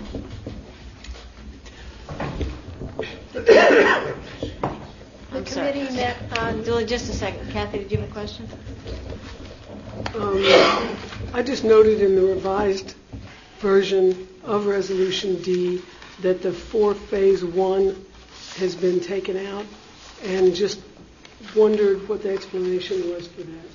The committee met on... Julie, just a second. Kathy, did you have a question? I just noted in the revised version of Resolution D that the phase 1 has been taken out, and just wondered what the explanation was for that.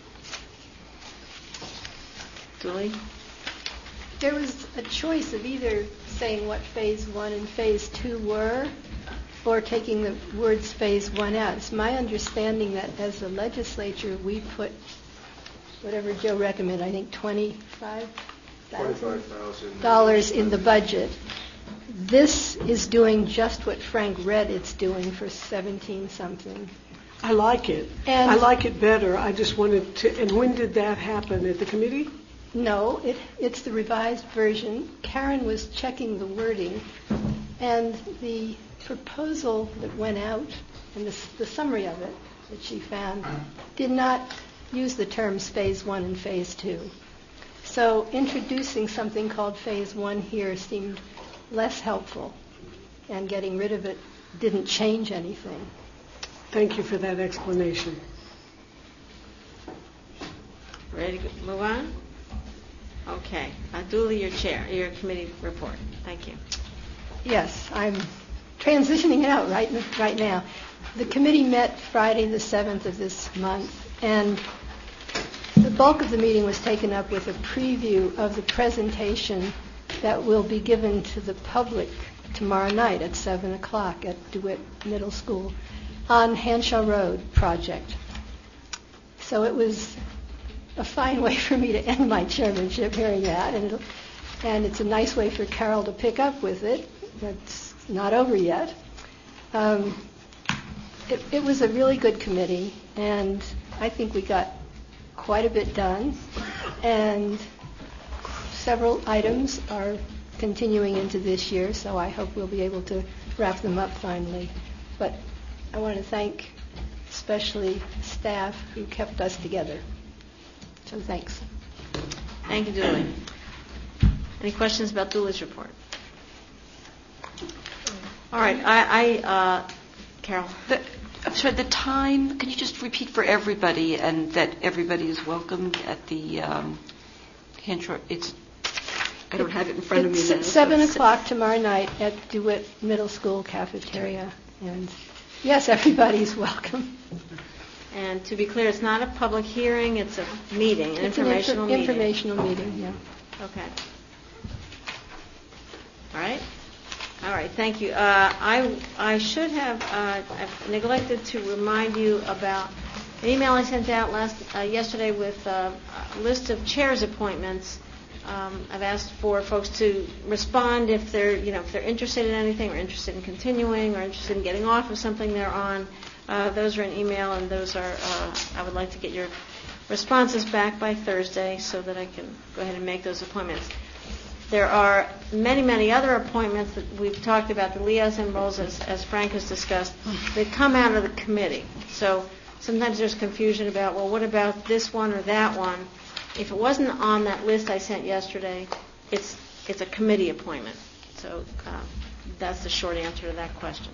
Julie? There was a choice of either saying what phase 1 and phase 2 were, or taking the words phase 1 out. It's my understanding that as a legislature, we put whatever Joe recommended, I think $25,000 in the budget. This is doing just what Frank read it's doing for 17-something. I like it. And I like it better. I just wanted to... And when did that happen? At the committee? No, it's the revised version. Karen was checking the wording, and the proposal that went out, and the summary of it that she found, did not use the terms Phase 1 and Phase 2. So introducing something called Phase 1 here seemed less helpful, and getting rid of it didn't change anything. Thank you for that explanation. Ready to move on? Okay. Dooley, your committee report. Thank you. Yes, I'm transitioning out right now. The committee met Friday the 7th of this month, and the bulk of the meeting was taken up with a preview of the presentation that will be given to the public tomorrow night at 7 o'clock at DeWitt Middle School on Hanshaw Road project. So it was a fine way for me to end my chairmanship hearing that, and it's a nice way for Carol to pick up with it. That's not over yet. It was a really good committee, and I think we got quite a bit done, and several items are continuing into this year, so I hope we'll be able to wrap them up finally. But I want to thank especially staff who kept us together. So thanks. Thank you, Dooley. Any questions about Dooley's report? All right. Carol. I'm sorry, the time, can you just repeat for everybody, and that everybody is welcome at the Hanshaw? I don't have it in front of me now. It's 7 o'clock tomorrow night at DeWitt Middle School cafeteria. And yes, everybody's welcome. And to be clear, it's not a public hearing, it's a meeting, an It's informational an meeting. informational meeting, yeah. Okay. All right. All right, thank you. I should have I've neglected to remind you about an email I sent out yesterday with a list of chairs appointments. I've asked for folks to respond if they're interested in anything, or interested in continuing, or interested in getting off of something they're on. Those are in email, and those are. I would like to get your responses back by Thursday so that I can go ahead and make those appointments. There are many, many other appointments that we've talked about, the liaison roles, as Frank has discussed, that come out of the committee. So sometimes there's confusion about, well, what about this one or that one? If it wasn't on that list I sent yesterday, it's a committee appointment. So that's the short answer to that question.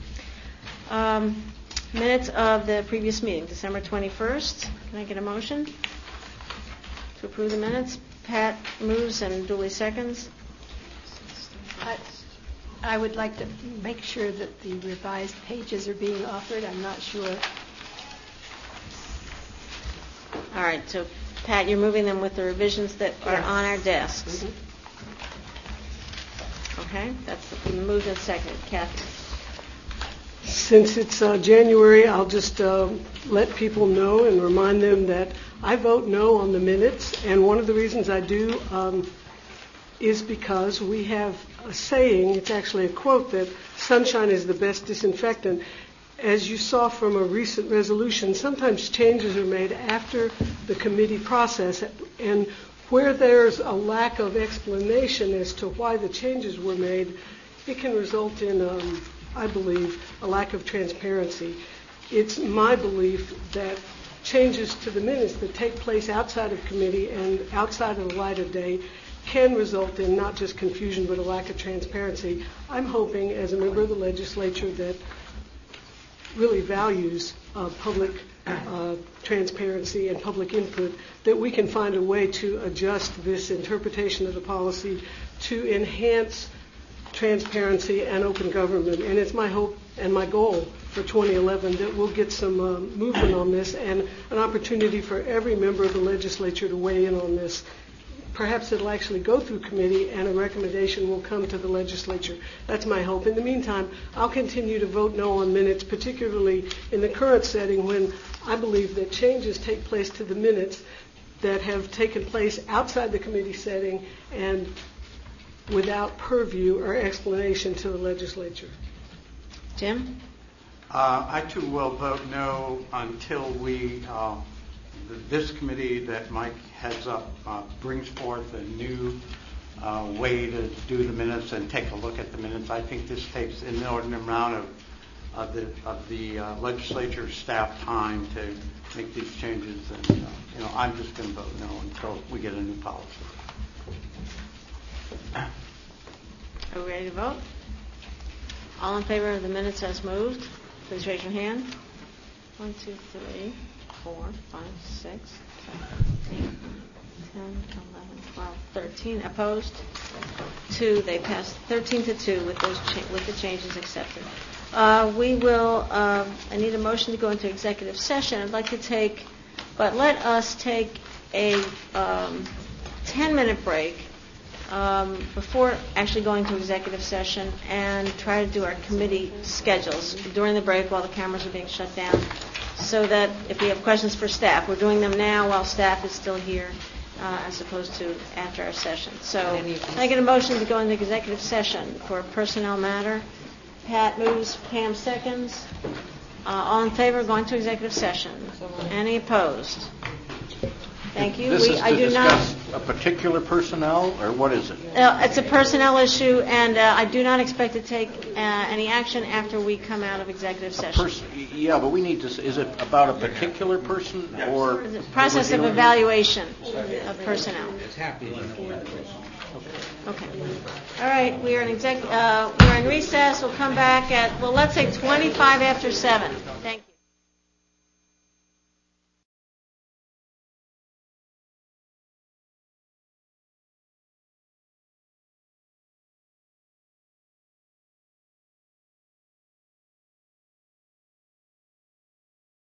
Minutes of the previous meeting, December 21st. Can I get a motion to approve the minutes? Pat moves and Dooley seconds. I would like to make sure that the revised pages are being offered. I'm not sure. All right, so Pat, you're moving them with the revisions that are on our desks. Mm-hmm. Okay, that's been moved and seconded. Kathy. Since it's January, I'll just let people know and remind them that I vote no on the minutes, and one of the reasons I do is because we have a saying, it's actually a quote, that sunshine is the best disinfectant. As you saw from a recent resolution, sometimes changes are made after the committee process, and where there's a lack of explanation as to why the changes were made, it can result in, I believe, a lack of transparency. It's my belief that changes to the minutes that take place outside of committee and outside of the light of day can result in not just confusion but a lack of transparency. I'm hoping, as a member of the legislature that really values public transparency and public input, that we can find a way to adjust this interpretation of the policy to enhance transparency and open government. And it's my hope and my goal for 2011 that we'll get some movement on this and an opportunity for every member of the legislature to weigh in on this. Perhaps it'll actually go through committee and a recommendation will come to the legislature. That's my hope. In the meantime, I'll continue to vote no on minutes, particularly in the current setting when I believe that changes take place to the minutes that have taken place outside the committee setting and without purview or explanation to the legislature. Jim? I too will vote no until this committee that Mike heads up brings forth a new way to do the minutes and take a look at the minutes. I think this takes an inordinate amount of the legislature staff time to make these changes, and I'm just going to vote no until we get a new policy. Are we ready to vote? All in favor of the minutes as moved, please raise your hand. 1, 2, 3, 4, 5, 6, 7, 8, 10, 11, 12, 13. Opposed? 2. They passed 13-2 with the changes accepted. I need a motion to go into executive session. I'd like to let us take a 10-minute break before actually going to executive session and try to do our committee schedules during the break while the cameras are being shut down, so that if we have questions for staff, we're doing them now while staff is still here as opposed to after our session. So I get a motion to go into executive session for a personnel matter. Pat moves, Pam seconds. All in favor of going to executive session? Any opposed? Thank you. This is to discuss a particular personnel, or what is it? It's a personnel issue, and I do not expect to take any action after we come out of executive session. Yeah, but we need to. Is it about a particular person, or the process of evaluation of personnel? Okay. All right. We are in recess. We'll come back at let's say 25 after 7. Thank you.